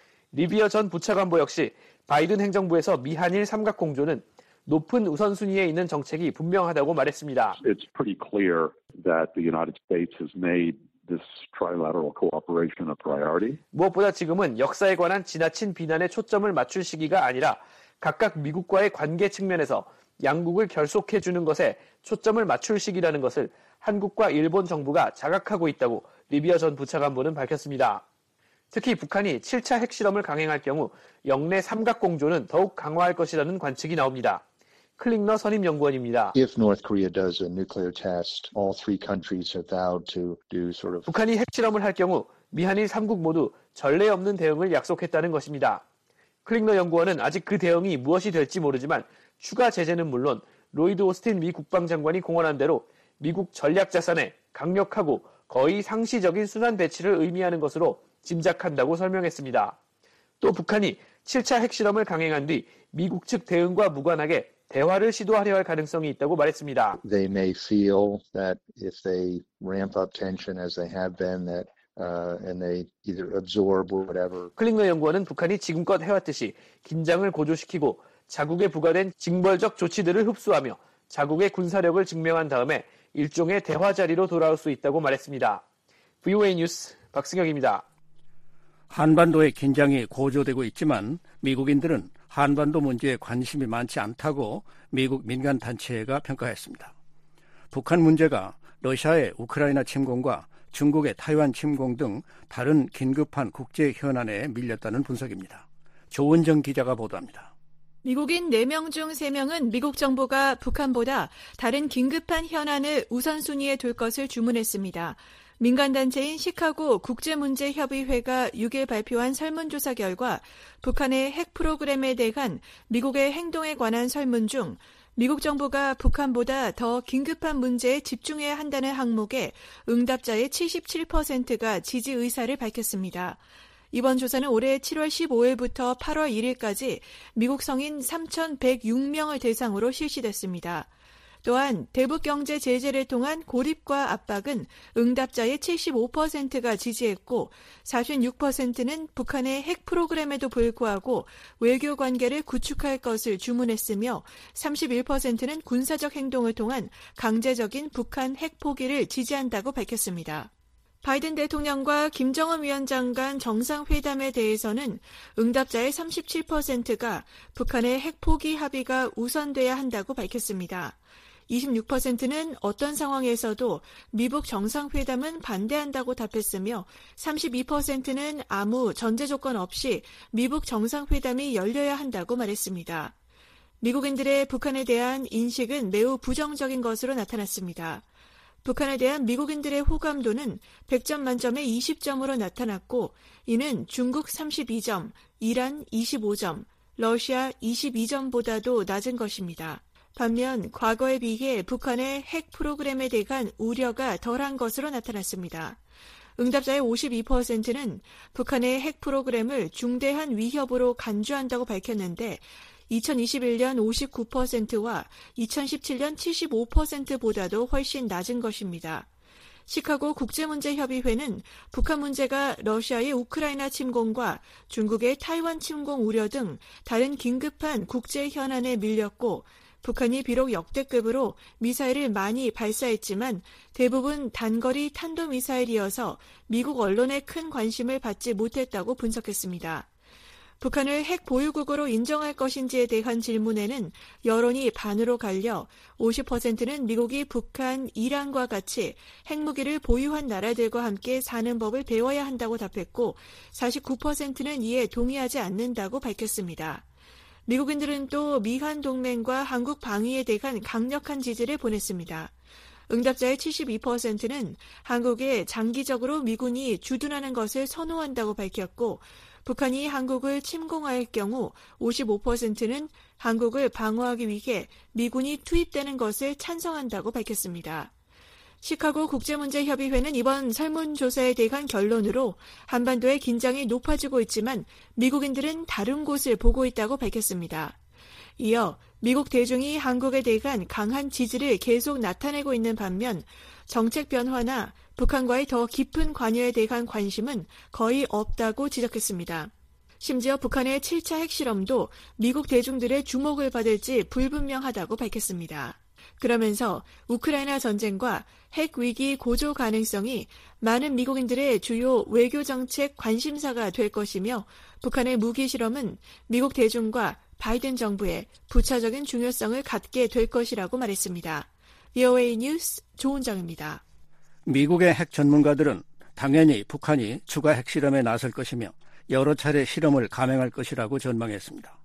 리비어 전 부차관보 역시 바이든 행정부에서 미한일 삼각 공조는 높은 우선순위에 있는 정책이 분명하다고 말했습니다. It's pretty clear that the United States has made this trilateral cooperation a priority. 무엇보다 지금은 역사에 관한 지나친 비난에 초점을 맞출 시기가 아니라 각각 미국과의 관계 측면에서 양국을 결속해주는 것에 초점을 맞출 시기라는 것을 한국과 일본 정부가 자각하고 있다고 리비어 전 부차관보는 밝혔습니다. 특히 북한이 칠 차 핵실험을 강행할 경우 영내 삼각공조는 더욱 강화할 것이라는 관측이 나옵니다. 클링너 선임연구원입니다. If North Korea does a nuclear test, all three countries have vowed to do sort of. 북한이 핵실험을 할 경우 미한일 삼국 모두 전례 없는 대응을 약속했다는 것입니다. 클링너 연구원은 아직 그 대응이 무엇이 될지 모르지만 추가 제재는 물론 로이드 오스틴 미 국방장관이 공언한 대로 미국 전략자산의 강력하고 거의 상시적인 순환 배치를 의미하는 것으로 짐작한다고 설명했습니다. 또 북한이 칠 차 핵실험을 강행한 뒤 미국 측 대응과 무관하게 대화를 시도하려 할 가능성이 있다고 말했습니다. They may feel that if they ramp up tension as they have been, that uh, and they either absorb or whatever. 클링너 연구원은 북한이 지금껏 해왔듯이 긴장을 고조시키고 자국에 부과된 징벌적 조치들을 흡수하며 자국의 군사력을 증명한 다음에 일종의 대화 자리로 돌아올 수 있다고 말했습니다. 브이오에이 뉴스 박승혁입니다. 한반도의 긴장이 고조되고 있지만 미국인들은 한반도 문제에 관심이 많지 않다고 미국 민간단체가 평가했습니다. 북한 문제가 러시아의 우크라이나 침공과 중국의 타이완 침공 등 다른 긴급한 국제 현안에 밀렸다는 분석입니다. 조은정 기자가 보도합니다. 미국인 네 명 중 세 명은 미국 정부가 북한보다 다른 긴급한 현안을 우선순위에 둘 것을 주문했습니다. 민간단체인 시카고 국제문제협의회가 육 일 발표한 설문조사 결과 북한의 핵 프로그램에 대한 미국의 행동에 관한 설문 중 미국 정부가 북한보다 더 긴급한 문제에 집중해야 한다는 항목에 응답자의 칠십칠 퍼센트가 지지 의사를 밝혔습니다. 이번 조사는 올해 칠월 십오일부터 팔월 일일까지 미국 성인 삼천백육 명을 대상으로 실시됐습니다. 또한 대북 경제 제재를 통한 고립과 압박은 응답자의 칠십오 퍼센트가 지지했고 사십육 퍼센트는 북한의 핵 프로그램에도 불구하고 외교 관계를 구축할 것을 주문했으며 삼십일 퍼센트는 군사적 행동을 통한 강제적인 북한 핵 포기를 지지한다고 밝혔습니다. 바이든 대통령과 김정은 위원장 간 정상회담에 대해서는 응답자의 삼십칠 퍼센트가 북한의 핵 포기 합의가 우선돼야 한다고 밝혔습니다. 이십육 퍼센트는 어떤 상황에서도 미북 정상회담은 반대한다고 답했으며 삼십이 퍼센트는 아무 전제 조건 없이 미북 정상회담이 열려야 한다고 말했습니다. 미국인들의 북한에 대한 인식은 매우 부정적인 것으로 나타났습니다. 북한에 대한 미국인들의 호감도는 백 점 만점에 이십 점으로 나타났고 이는 중국 삼십이 점, 이란 이십오 점, 러시아 이십이 점보다도 낮은 것입니다. 반면 과거에 비해 북한의 핵 프로그램에 대한 우려가 덜한 것으로 나타났습니다. 응답자의 오십이 퍼센트는 북한의 핵 프로그램을 중대한 위협으로 간주한다고 밝혔는데 이천이십일년 오십구 퍼센트와 이천십칠년 칠십오 퍼센트보다도 훨씬 낮은 것입니다. 시카고 국제문제협의회는 북한 문제가 러시아의 우크라이나 침공과 중국의 타이완 침공 우려 등 다른 긴급한 국제 현안에 밀렸고 북한이 비록 역대급으로 미사일을 많이 발사했지만 대부분 단거리 탄도미사일이어서 미국 언론의 큰 관심을 받지 못했다고 분석했습니다. 북한을 핵 보유국으로 인정할 것인지에 대한 질문에는 여론이 반으로 갈려 오십 퍼센트는 미국이 북한, 이란과 같이 핵무기를 보유한 나라들과 함께 사는 법을 배워야 한다고 답했고 사십구 퍼센트는 이에 동의하지 않는다고 밝혔습니다. 미국인들은 또 미한 동맹과 한국 방위에 대한 강력한 지지를 보냈습니다. 응답자의 칠십이 퍼센트는 한국에 장기적으로 미군이 주둔하는 것을 선호한다고 밝혔고 북한이 한국을 침공할 경우 오십오 퍼센트는 한국을 방어하기 위해 미군이 투입되는 것을 찬성한다고 밝혔습니다. 시카고 국제문제협의회는 이번 설문조사에 대한 결론으로 한반도의 긴장이 높아지고 있지만 미국인들은 다른 곳을 보고 있다고 밝혔습니다. 이어 미국 대중이 한국에 대한 강한 지지를 계속 나타내고 있는 반면 정책 변화나 북한과의 더 깊은 관여에 대한 관심은 거의 없다고 지적했습니다. 심지어 북한의 칠 차 핵실험도 미국 대중들의 주목을 받을지 불분명하다고 밝혔습니다. 그러면서 우크라이나 전쟁과 핵 위기 고조 가능성이 많은 미국인들의 주요 외교정책 관심사가 될 것이며 북한의 무기 실험은 미국 대중과 바이든 정부의 부차적인 중요성을 갖게 될 것이라고 말했습니다. 브이오에이 뉴스 조은정입니다. 미국의 핵 전문가들은 당연히 북한이 추가 핵실험에 나설 것이며 여러 차례 실험을 감행할 것이라고 전망했습니다.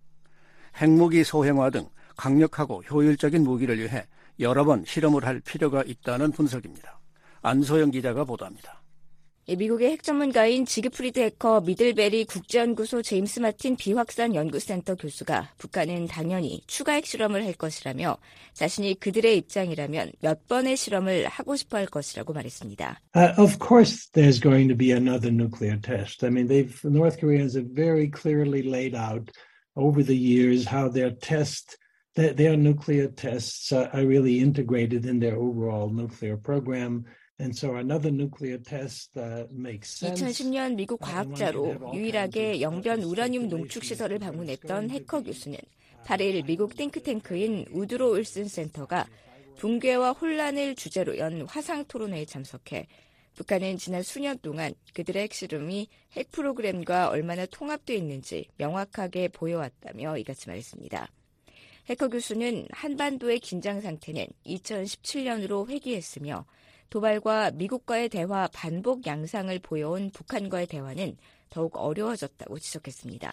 핵무기 소형화 등 강력하고 효율적인 무기를 위해 여러 번 실험을 할 필요가 있다는 분석입니다. 안소영 기자가 보도합니다. 미국의 핵 전문가인 지그프리드 해커 미들베리 국제연구소 제임스 마틴 비확산 연구센터 교수가 북한은 당연히 추가 핵실험을 할 것이라며 자신이 그들의 입장이라면 몇 번의 실험을 하고 싶어 할 것이라고 말했습니다. Uh, of course there's going to be another nuclear test. I mean, they've, North Koreans have very clearly laid out over the years how their test, their, their nuclear tests are, are really integrated in their overall nuclear program. And so another nuclear test uh, makes sense. 이천십 년 미국 과학자로 유일하게 영변 우라늄 농축 시설을 방문했던 해커 교수는 팔 일 미국 띵크탱크인 우드로 윌슨 센터가 붕괴와 혼란을 주제로 연 화상 토론회에 참석해 북한은 지난 수년 동안 그들의 핵실험이 핵 프로그램과 얼마나 통합되어 있는지 명확하게 보여왔다며 이같이 말했습니다. 해커 교수는 한반도의 긴장 상태는 이천십칠 년으로 회귀했으며 도발과 미국과의 대화 반복 양상을 보여온 북한과의 대화는 더욱 어려워졌다고 지적했습니다.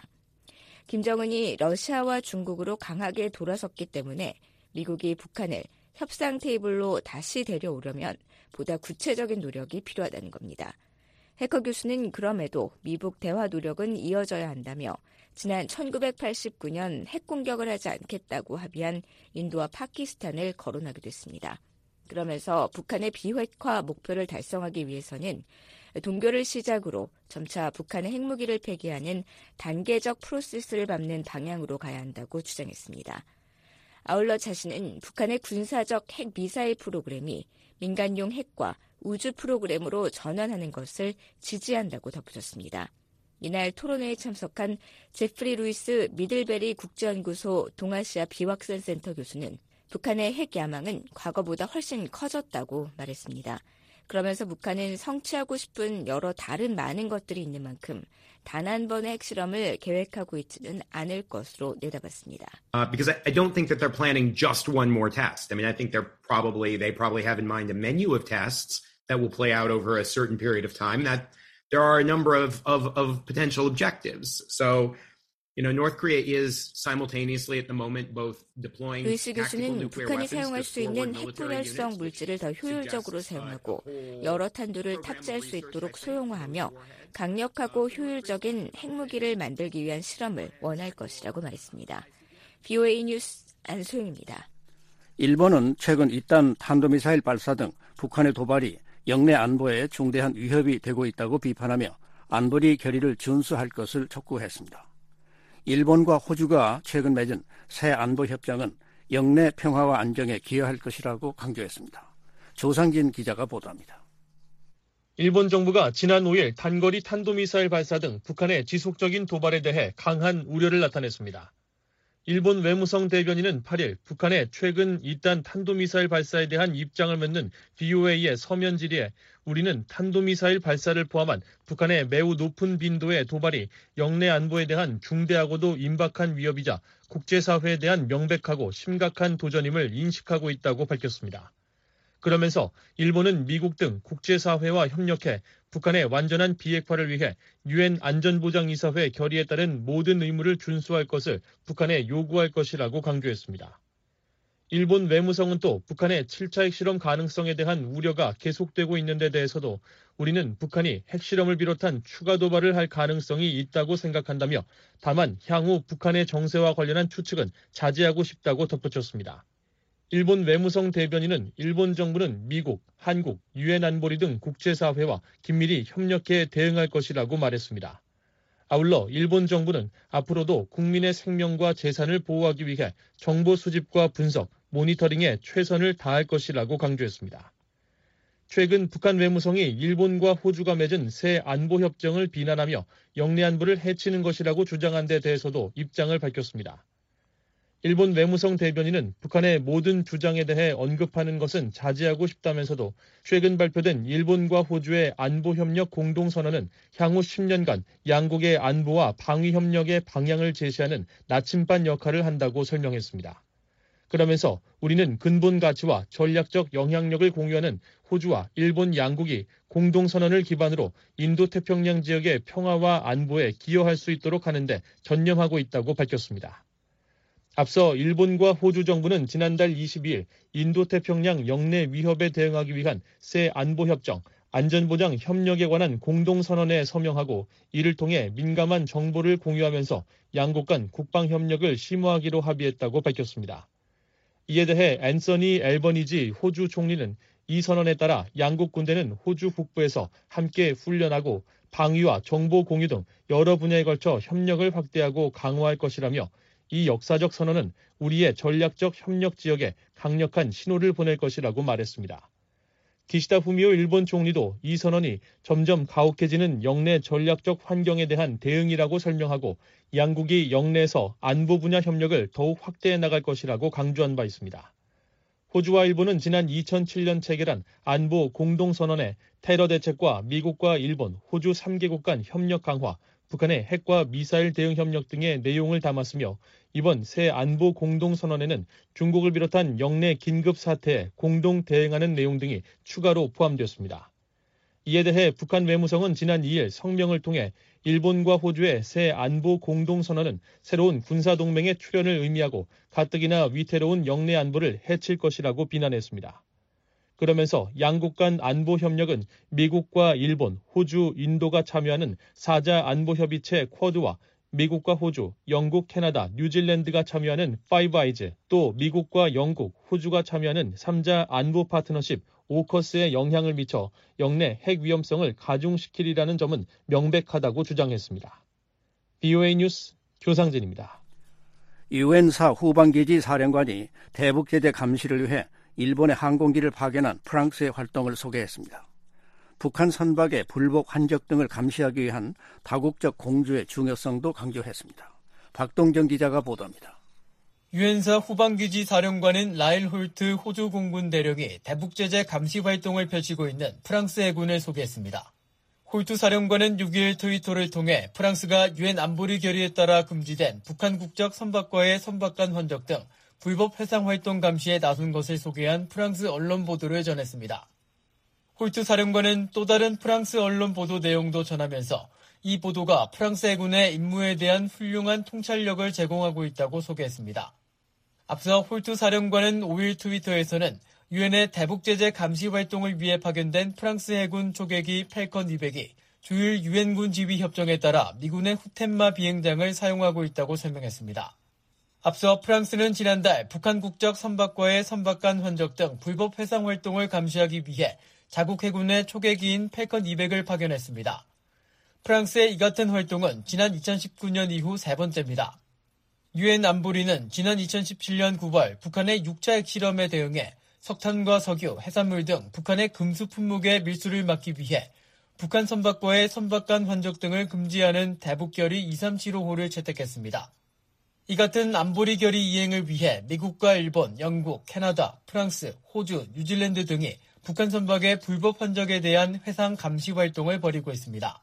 김정은이 러시아와 중국으로 강하게 돌아섰기 때문에 미국이 북한을 협상 테이블로 다시 데려오려면 보다 구체적인 노력이 필요하다는 겁니다. 해커 교수는 그럼에도 미북 대화 노력은 이어져야 한다며 지난 천구백팔십구 년 핵공격을 하지 않겠다고 합의한 인도와 파키스탄을 거론하기도 했습니다. 그러면서 북한의 비핵화 목표를 달성하기 위해서는 동결을 시작으로 점차 북한의 핵무기를 폐기하는 단계적 프로세스를 밟는 방향으로 가야 한다고 주장했습니다. 아울러 자신은 북한의 군사적 핵 미사일 프로그램이 민간용 핵과 우주 프로그램으로 전환하는 것을 지지한다고 덧붙였습니다. 이날 토론회에 참석한 제프리 루이스 미들베리 국제연구소 동아시아 비확산 센터 교수는 북한의 핵 야망은 과거보다 훨씬 커졌다고 말했습니다. 그러면서 북한은 성취하고 싶은 여러 다른 많은 것들이 있는 만큼 단 한 번의 핵실험을 계획하고 있지는 않을 것으로 내다봤습니다. Uh, because I, I don't think that they're planning just one more test. I mean, I think they're probably, they probably have in mind a menu of tests that will play out over a certain period of time. That there are a number of, of, of potential objectives. So, you know, North Korea is simultaneously at the moment both deploying 루이스 tactical 교수는 nuclear 북한이 weapons 사용할 to 수 있는 forward military 핵분열성 units, 물질을 더 효율적으로 사용하고 여러 탄두를 탑재할 수 있도록 소형화하며 강력하고 효율적인 핵무기를 만들기 위한 실험을 원할 것이라고 말했습니다. 비오에이 뉴스 안소영입니다. 일본은 최근 잇단 탄도미사일 발사 등 북한의 도발이 영내 안보에 중대한 위협이 되고 있다고 비판하며 안보리 결의를 준수할 것을 촉구했습니다. 일본과 호주가 최근 맺은 새 안보협정은 영내 평화와 안정에 기여할 것이라고 강조했습니다. 조상진 기자가 보도합니다. 일본 정부가 지난 오 일 단거리 탄도미사일 발사 등 북한의 지속적인 도발에 대해 강한 우려를 나타냈습니다. 일본 외무성 대변인은 팔 일 북한의 최근 잇단 탄도미사일 발사에 대한 입장을 묻는 비오에이의 서면 질의에 우리는 탄도미사일 발사를 포함한 북한의 매우 높은 빈도의 도발이 영내 안보에 대한 중대하고도 임박한 위협이자 국제사회에 대한 명백하고 심각한 도전임을 인식하고 있다고 밝혔습니다. 그러면서 일본은 미국 등 국제사회와 협력해 북한의 완전한 비핵화를 위해 유엔 안전보장이사회 결의에 따른 모든 의무를 준수할 것을 북한에 요구할 것이라고 강조했습니다. 일본 외무성은 또 북한의 칠 차 핵실험 가능성에 대한 우려가 계속되고 있는 데 대해서도 우리는 북한이 핵실험을 비롯한 추가 도발을 할 가능성이 있다고 생각한다며 다만 향후 북한의 정세와 관련한 추측은 자제하고 싶다고 덧붙였습니다. 일본 외무성 대변인은 일본 정부는 미국, 한국, 유엔 안보리 등 국제사회와 긴밀히 협력해 대응할 것이라고 말했습니다. 아울러 일본 정부는 앞으로도 국민의 생명과 재산을 보호하기 위해 정보 수집과 분석, 모니터링에 최선을 다할 것이라고 강조했습니다. 최근 북한 외무성이 일본과 호주가 맺은 새 안보협정을 비난하며 영내 안보를 해치는 것이라고 주장한 데 대해서도 입장을 밝혔습니다. 일본 외무성 대변인은 북한의 모든 주장에 대해 언급하는 것은 자제하고 싶다면서도 최근 발표된 일본과 호주의 안보협력 공동선언은 향후 십 년간 양국의 안보와 방위협력의 방향을 제시하는 나침반 역할을 한다고 설명했습니다. 그러면서 우리는 근본 가치와 전략적 영향력을 공유하는 호주와 일본 양국이 공동선언을 기반으로 인도태평양 지역의 평화와 안보에 기여할 수 있도록 하는 데 전념하고 있다고 밝혔습니다. 앞서 일본과 호주 정부는 지난달 이십이 일 인도태평양 영내 위협에 대응하기 위한 새 안보협정, 안전보장 협력에 관한 공동선언에 서명하고 이를 통해 민감한 정보를 공유하면서 양국 간 국방협력을 심화하기로 합의했다고 밝혔습니다. 이에 대해 앤서니 앨버니지 호주 총리는 이 선언에 따라 양국 군대는 호주 북부에서 함께 훈련하고 방위와 정보 공유 등 여러 분야에 걸쳐 협력을 확대하고 강화할 것이라며 이 역사적 선언은 우리의 전략적 협력 지역에 강력한 신호를 보낼 것이라고 말했습니다. 기시다 후미오 일본 총리도 이 선언이 점점 가혹해지는 영내 전략적 환경에 대한 대응이라고 설명하고 양국이 영내에서 안보 분야 협력을 더욱 확대해 나갈 것이라고 강조한 바 있습니다. 호주와 일본은 지난 이천칠 년 체결한 안보 공동선언에 테러 대책과 미국과 일본, 호주 삼 개국 간 협력 강화, 북한의 핵과 미사일 대응 협력 등의 내용을 담았으며 이번 새 안보 공동선언에는 중국을 비롯한 영내 긴급 사태에 공동 대응하는 내용 등이 추가로 포함되었습니다. 이에 대해 북한 외무성은 지난 이 일 성명을 통해 일본과 호주의 새 안보 공동선언은 새로운 군사동맹의 출현을 의미하고 가뜩이나 위태로운 영내 안보를 해칠 것이라고 비난했습니다. 그러면서 양국 간 안보 협력은 미국과 일본, 호주, 인도가 참여하는 사자 안보협의체 쿼드와 미국과 호주, 영국, 캐나다, 뉴질랜드가 참여하는 파이브 아이즈, 또 미국과 영국, 호주가 참여하는 삼자 안보 파트너십 오커스에 영향을 미쳐 영내 핵 위험성을 가중시키리라는 점은 명백하다고 주장했습니다. 비오에이 뉴스 조상진입니다. 유엔사 후방기지 사령관이 대북제재 감시를 위해 일본의 항공기를 파견한 프랑스의 활동을 소개했습니다. 북한 선박의 불복 환적 등을 감시하기 위한 다국적 공조의 중요성도 강조했습니다. 박동정 기자가 보도합니다. 유엔사 후방기지 사령관인 라일 홀트 호주 공군 대령이 대북제재 감시 활동을 펼치고 있는 프랑스 해군을 소개했습니다. 홀트 사령관은 육 일 트위터를 통해 프랑스가 유엔 안보리 결의에 따라 금지된 북한 국적 선박과의 선박 간 환적 등 불법 해상 활동 감시에 나선 것을 소개한 프랑스 언론 보도를 전했습니다. 홀트 사령관은 또 다른 프랑스 언론 보도 내용도 전하면서 이 보도가 프랑스 해군의 임무에 대한 훌륭한 통찰력을 제공하고 있다고 소개했습니다. 앞서 홀트 사령관은 오 일 트위터에서는 유엔의 대북제재 감시 활동을 위해 파견된 프랑스 해군 초계기 펠컨 이백이 주일 유엔군 지휘 협정에 따라 미군의 후텐마 비행장을 사용하고 있다고 설명했습니다. 앞서 프랑스는 지난달 북한 국적 선박과의 선박 간 환적 등 불법 해상 활동을 감시하기 위해 자국 해군의 초계기인 펠컨 이백을 파견했습니다. 프랑스의 이 같은 활동은 지난 이천십구 년 이후 세 번째입니다. 유엔 안보리는 지난 이천십칠 년 구월 북한의 육 차 핵실험에 대응해 석탄과 석유, 해산물 등 북한의 금수 품목의 밀수를 막기 위해 북한 선박과의 선박 간 환적 등을 금지하는 대북결의 이삼칠오호를 채택했습니다. 이 같은 안보리 결의 이행을 위해 미국과 일본, 영국, 캐나다, 프랑스, 호주, 뉴질랜드 등이 북한 선박의 불법 환적에 대한 해상 감시 활동을 벌이고 있습니다.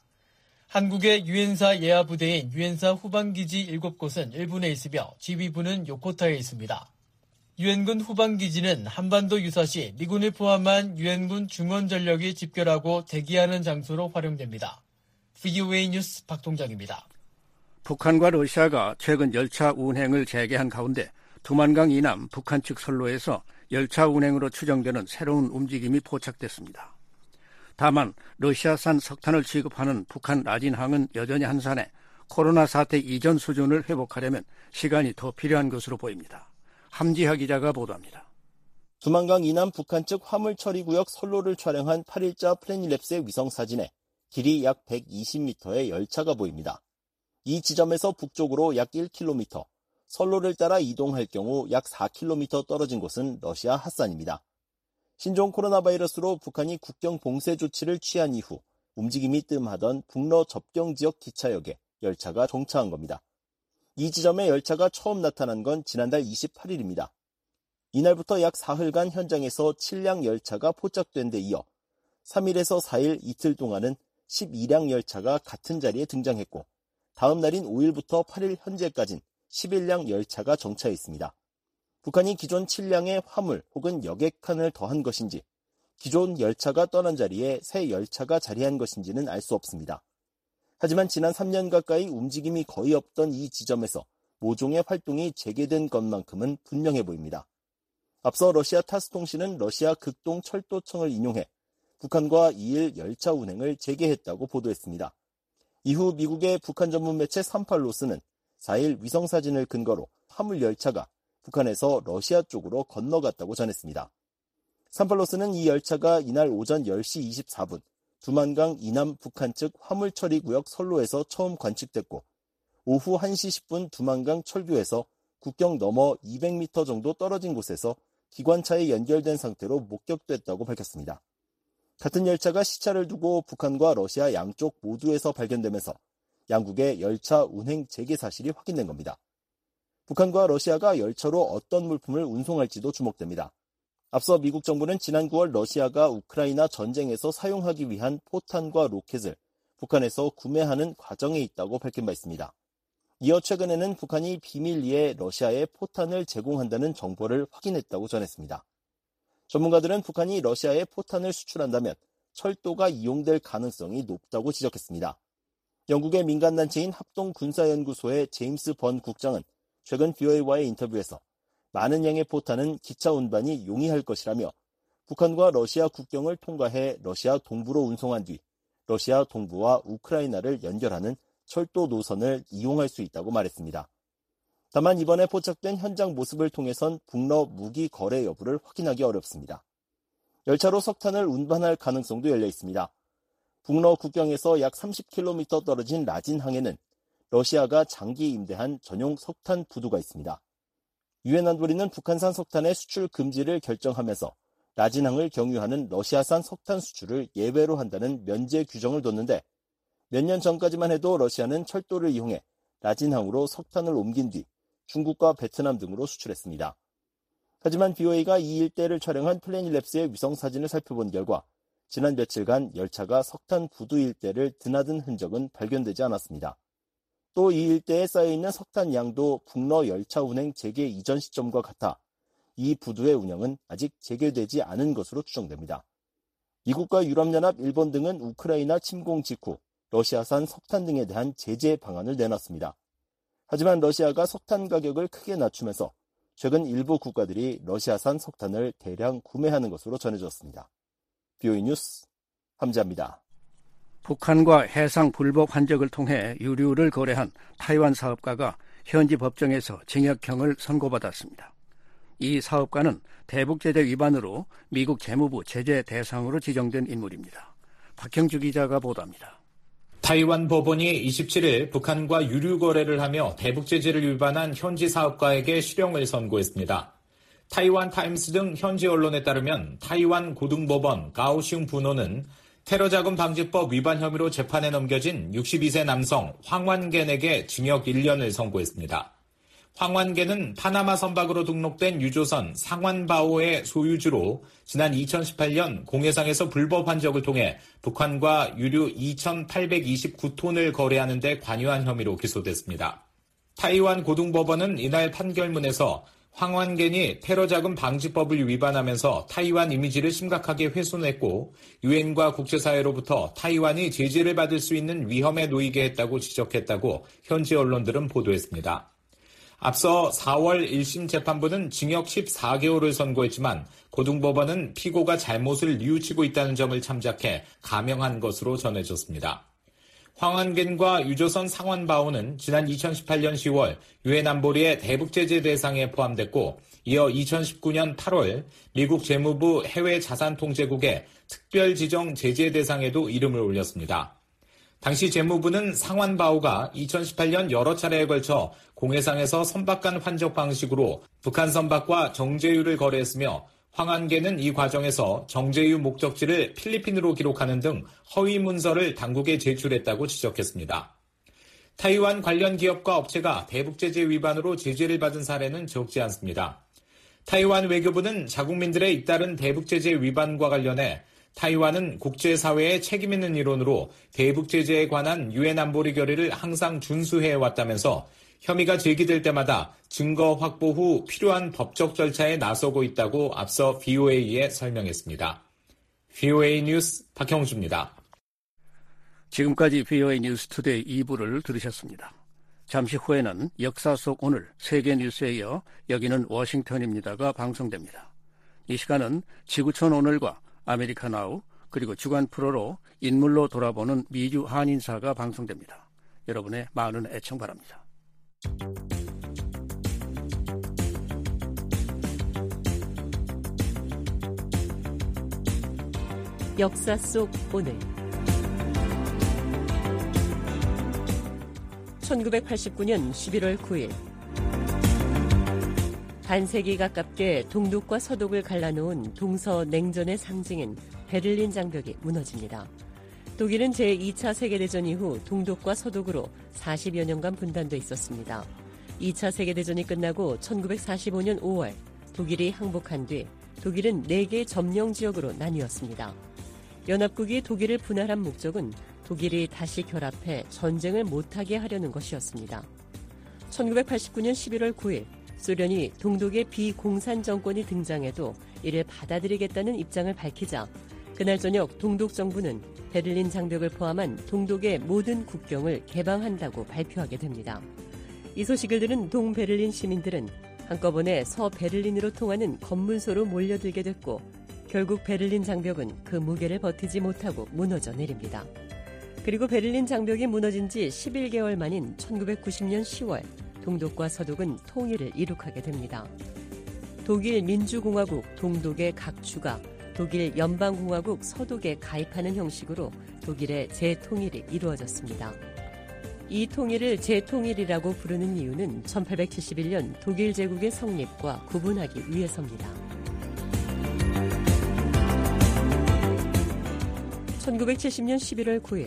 한국의 유엔사 예하부대인 유엔사 후방기지 일곱 곳은 일본에 있으며 지휘부는 요코타에 있습니다. 유엔군 후방기지는 한반도 유사시 미군을 포함한 유엔군 중원 전력이 집결하고 대기하는 장소로 활용됩니다. 비오에이 뉴스 박동정입니다. 북한과 러시아가 최근 열차 운행을 재개한 가운데 두만강 이남 북한 측 선로에서 열차 운행으로 추정되는 새로운 움직임이 포착됐습니다. 다만 러시아산 석탄을 취급하는 북한 라진항은 여전히 한산해 코로나 사태 이전 수준을 회복하려면 시간이 더 필요한 것으로 보입니다. 함지하 기자가 보도합니다. 두만강 이남 북한 측 화물처리구역 선로를 촬영한 팔 일자 플래닛랩스의 위성사진에 길이 약 백이십 미터의 열차가 보입니다. 이 지점에서 북쪽으로 약 일 킬로미터, 선로를 따라 이동할 경우 약 사 킬로미터 떨어진 곳은 러시아 핫산입니다. 신종 코로나 바이러스로 북한이 국경 봉쇄 조치를 취한 이후 움직임이 뜸하던 북러 접경 지역 기차역에 열차가 정차한 겁니다. 이 지점에 열차가 처음 나타난 건 지난달 이십팔 일입니다. 이날부터 약 사흘간 현장에서 칠 량 열차가 포착된 데 이어 삼 일에서 사 일 이틀 동안은 십이 량 열차가 같은 자리에 등장했고 다음 날인 오 일부터 팔 일 현재까진 십일 량 열차가 정차해 있습니다. 북한이 기존 칠 량의 화물 혹은 여객칸을 더한 것인지 기존 열차가 떠난 자리에 새 열차가 자리한 것인지는 알 수 없습니다. 하지만 지난 삼 년 가까이 움직임이 거의 없던 이 지점에서 모종의 활동이 재개된 것만큼은 분명해 보입니다. 앞서 러시아 타스 통신은 러시아 극동철도청을 인용해 북한과 이 일 열차 운행을 재개했다고 보도했습니다. 이후 미국의 북한 전문 매체 삼팔로스는 사 일 위성사진을 근거로 화물 열차가 북한에서 러시아 쪽으로 건너갔다고 전했습니다. 삼팔로스는 이 열차가 이날 오전 열 시 이십사 분 두만강 이남 북한 측 화물처리구역 선로에서 처음 관측됐고 오후 한 시 십 분 두만강 철교에서 국경 너머 이백 미터 정도 떨어진 곳에서 기관차에 연결된 상태로 목격됐다고 밝혔습니다. 같은 열차가 시차를 두고 북한과 러시아 양쪽 모두에서 발견되면서 양국의 열차 운행 재개 사실이 확인된 겁니다. 북한과 러시아가 열차로 어떤 물품을 운송할지도 주목됩니다. 앞서 미국 정부는 지난 구월 러시아가 우크라이나 전쟁에서 사용하기 위한 포탄과 로켓을 북한에서 구매하는 과정에 있다고 밝힌 바 있습니다. 이어 최근에는 북한이 비밀리에 러시아에 포탄을 제공한다는 정보를 확인했다고 전했습니다. 전문가들은 북한이 러시아에 포탄을 수출한다면 철도가 이용될 가능성이 높다고 지적했습니다. 영국의 민간단체인 합동군사연구소의 제임스 번 국장은 최근 비오에이와의 인터뷰에서 많은 양의 포탄은 기차 운반이 용이할 것이라며 북한과 러시아 국경을 통과해 러시아 동부로 운송한 뒤 러시아 동부와 우크라이나를 연결하는 철도 노선을 이용할 수 있다고 말했습니다. 다만 이번에 포착된 현장 모습을 통해선 북러 무기 거래 여부를 확인하기 어렵습니다. 열차로 석탄을 운반할 가능성도 열려 있습니다. 북러 국경에서 약 삼십 킬로미터 떨어진 라진항에는 러시아가 장기 임대한 전용 석탄 부두가 있습니다. 유엔 안보리는 북한산 석탄의 수출 금지를 결정하면서 라진항을 경유하는 러시아산 석탄 수출을 예외로 한다는 면제 규정을 뒀는데 몇 년 전까지만 해도 러시아는 철도를 이용해 라진항으로 석탄을 옮긴 뒤 중국과 베트남 등으로 수출했습니다. 하지만 비오에이가 이 일대를 촬영한 플래닛랩스의 위성사진을 살펴본 결과 지난 며칠간 열차가 석탄 부두 일대를 드나든 흔적은 발견되지 않았습니다. 또 이 일대에 쌓여있는 석탄 양도 북러 열차 운행 재개 이전 시점과 같아 이 부두의 운영은 아직 재개되지 않은 것으로 추정됩니다. 미국과 유럽연합, 일본 등은 우크라이나 침공 직후 러시아산 석탄 등에 대한 제재 방안을 내놨습니다. 하지만 러시아가 석탄 가격을 크게 낮추면서 최근 일부 국가들이 러시아산 석탄을 대량 구매하는 것으로 전해졌습니다. 비오이 뉴스 함재합니다. 북한과 해상 불법 환적을 통해 유류를 거래한 타이완 사업가가 현지 법정에서 징역형을 선고받았습니다. 이 사업가는 대북제재 위반으로 미국 재무부 제재 대상으로 지정된 인물입니다. 박형주 기자가 보도합니다. 타이완 법원이 이십칠일 북한과 유류 거래를 하며 대북제재를 위반한 현지 사업가에게 실형을 선고했습니다. 타이완 타임스 등 현지 언론에 따르면 타이완 고등법원 가오슝 분호는 테러자금 방지법 위반 혐의로 재판에 넘겨진 육십이 세 남성 황완겐에게 징역 일 년을 선고했습니다. 황완겐은 파나마 선박으로 등록된 유조선 상완바오의 소유주로 지난 이천십팔 년 공해상에서 불법 환적을 통해 북한과 유류 이천팔백이십구 톤을 거래하는 데 관여한 혐의로 기소됐습니다. 타이완 고등법원은 이날 판결문에서 황완겐이 테러자금 방지법을 위반하면서 타이완 이미지를 심각하게 훼손했고 유엔과 국제사회로부터 타이완이 제재를 받을 수 있는 위험에 놓이게 했다고 지적했다고 현지 언론들은 보도했습니다. 앞서 사월 일 심 재판부는 징역 십사 개월을 선고했지만 고등법원은 피고가 잘못을 뉘우치고 있다는 점을 참작해 감형한 것으로 전해졌습니다. 황완겐과 유조선 상완바오는 지난 이천십팔 년 시월 유엔 안보리의 대북제재 대상에 포함됐고 이어 이천십구 년 팔월 미국 재무부 해외자산통제국의 특별 지정 제재 대상에도 이름을 올렸습니다. 당시 재무부는 상완바오가 이천십팔 년 여러 차례에 걸쳐 공해상에서 선박 간 환적 방식으로 북한 선박과 정제유를 거래했으며 황완겐은 이 과정에서 정제유 목적지를 필리핀으로 기록하는 등 허위 문서를 당국에 제출했다고 지적했습니다. 타이완 관련 기업과 업체가 대북제재 위반으로 제재를 받은 사례는 적지 않습니다. 타이완 외교부는 자국민들의 잇따른 대북제재 위반과 관련해 타이완은 국제사회에 책임 있는 이론으로 대북제재에 관한 유엔 안보리 결의를 항상 준수해왔다면서 혐의가 제기될 때마다 증거 확보 후 필요한 법적 절차에 나서고 있다고 앞서 비오에이에 설명했습니다. 비오에이 뉴스 박형주입니다. 지금까지 비오에이 뉴스 투데이 이 부를 들으셨습니다. 잠시 후에는 역사 속 오늘 세계 뉴스에 이어 여기는 워싱턴입니다가 방송됩니다. 이 시간은 지구촌 오늘과 아메리카 나우 그리고 주간 프로로 인물로 돌아보는 미주 한인사가 방송됩니다. 여러분의 많은 애청 바랍니다. 역사 속 오늘 천구백팔십구 년 십일월 구일 반세기 가깝게 동독과 서독을 갈라놓은 동서냉전의 상징인 베를린 장벽이 무너집니다. 독일은 제이 차 세계대전 이후 동독과 서독으로 사십여 년간 분단돼 있었습니다. 이 차 세계대전이 끝나고 천구백사십오 년 오월 독일이 항복한 뒤 독일은 네 개 점령 지역으로 나뉘었습니다. 연합국이 독일을 분할한 목적은 독일이 다시 결합해 전쟁을 못하게 하려는 것이었습니다. 천구백팔십구 년 십일월 구일 소련이 동독의 비공산 정권이 등장해도 이를 받아들이겠다는 입장을 밝히자 그날 저녁 동독 정부는 베를린 장벽을 포함한 동독의 모든 국경을 개방한다고 발표하게 됩니다. 이 소식을 들은 동베를린 시민들은 한꺼번에 서베를린으로 통하는 검문소로 몰려들게 됐고 결국 베를린 장벽은 그 무게를 버티지 못하고 무너져 내립니다. 그리고 베를린 장벽이 무너진 지 십일 개월 만인 천구백구십 년 시월 동독과 서독은 통일을 이룩하게 됩니다. 독일 민주공화국 동독의 각주가 독일 연방공화국 서독에 가입하는 형식으로 독일의 재통일이 이루어졌습니다. 이 통일을 재통일이라고 부르는 이유는 천팔백칠십일 년 독일 제국의 성립과 구분하기 위해서입니다. 천구백칠십 년 십일월 구일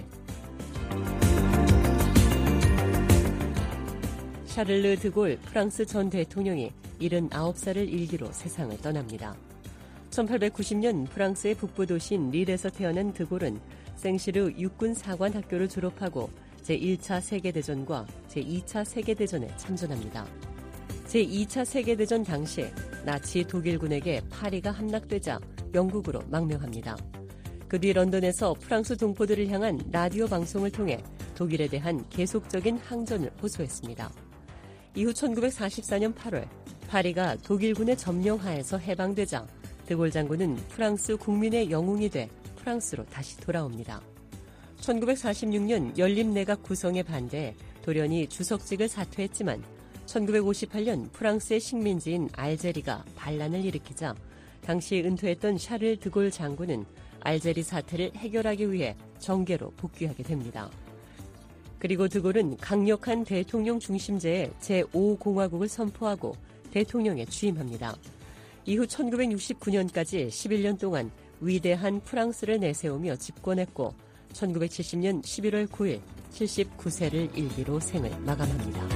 샤를르 드골 프랑스 전 대통령이 칠십구 살을 일기로 세상을 떠납니다. 천팔백구십 년 프랑스의 북부 도시인 릴에서 태어난 드골은 생시르 육군 사관 학교를 졸업하고 제일 차 세계대전과 제이 차 세계대전에 참전합니다. 제이 차 세계대전 당시 나치 독일군에게 파리가 함락되자 영국으로 망명합니다. 그 뒤 런던에서 프랑스 동포들을 향한 라디오 방송을 통해 독일에 대한 계속적인 항전을 호소했습니다. 이후 천구백사십사 년 팔월 파리가 독일군의 점령하에서 해방되자 드골 장군은 프랑스 국민의 영웅이 돼 프랑스로 다시 돌아옵니다. 천구백사십육 년 연립내각 구성에 반대해 돌연히 주석직을 사퇴했지만 천구백오십팔 년 프랑스의 식민지인 알제리가 반란을 일으키자 당시 은퇴했던 샤를 드골 장군은 알제리 사태를 해결하기 위해 정계로 복귀하게 됩니다. 그리고 드골은 강력한 대통령 중심제의 제오 공화국을 선포하고 대통령에 취임합니다. 이후 천구백육십구 년까지 십일 년 동안 위대한 프랑스를 내세우며 집권했고 천구백칠십 년 십일월 구일 칠십구 세를 일기로 생을 마감합니다.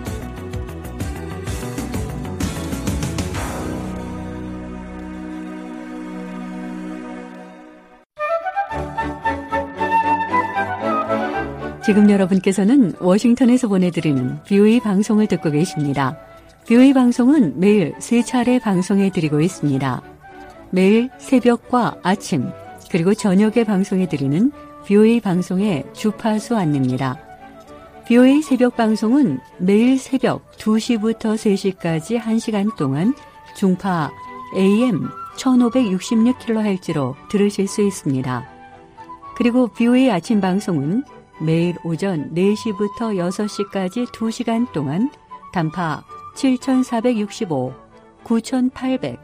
지금 여러분께서는 워싱턴에서 보내드리는 비오이 방송을 듣고 계십니다. 비오이 방송은 매일 세 차례 방송해드리고 있습니다. 매일 새벽과 아침 그리고 저녁에 방송해드리는 비오이 방송의 주파수 안내입니다. 비오이 새벽 방송은 매일 새벽 두 시부터 세 시까지 한 시간 동안 중파 에이엠 천오백육십육 킬로헤르츠로 들으실 수 있습니다. 그리고 비오이 아침 방송은 매일 오전 네 시부터 여섯 시까지 두 시간 동안 단파 칠천사백육십오, 구천팔백,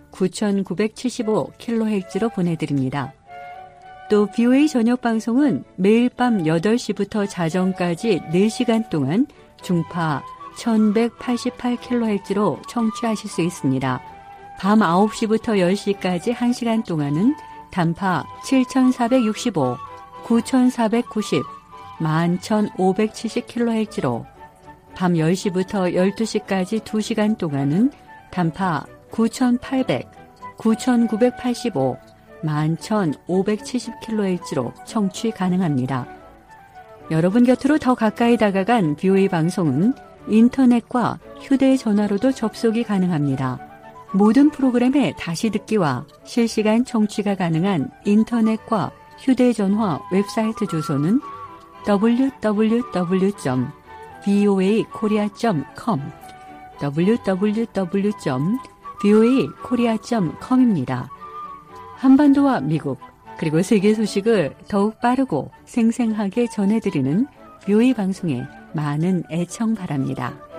구천구백칠십오 킬로헤르츠로 보내드립니다. 또 비오이 저녁 방송은 매일 밤 여덟 시부터 자정까지 네 시간 동안 중파 천백팔십팔 킬로헤르츠로 청취하실 수 있습니다. 밤 아홉 시부터 열 시까지 한 시간 동안은 단파 칠천사백육십오, 구천사백구십, 만 천오백칠십 킬로헤르츠로 밤 열 시부터 열두 시까지 두 시간 동안은 단파 구천팔백, 구천구백팔십오, 만 천오백칠십 킬로헤르츠로 청취 가능합니다. 여러분 곁으로 더 가까이 다가간 비오이 방송은 인터넷과 휴대전화로도 접속이 가능합니다. 모든 프로그램의 다시 듣기와 실시간 청취가 가능한 인터넷과 휴대전화 웹사이트 주소는 더블유 더블유 더블유 점 비오에이 코리아 점 컴 더블유 더블유 더블유 점 비오에이 코리아 점 컴입니다. 한반도와 미국 그리고 세계 소식을 더욱 빠르고 생생하게 전해드리는 비오에이 방송에 많은 애청 바랍니다.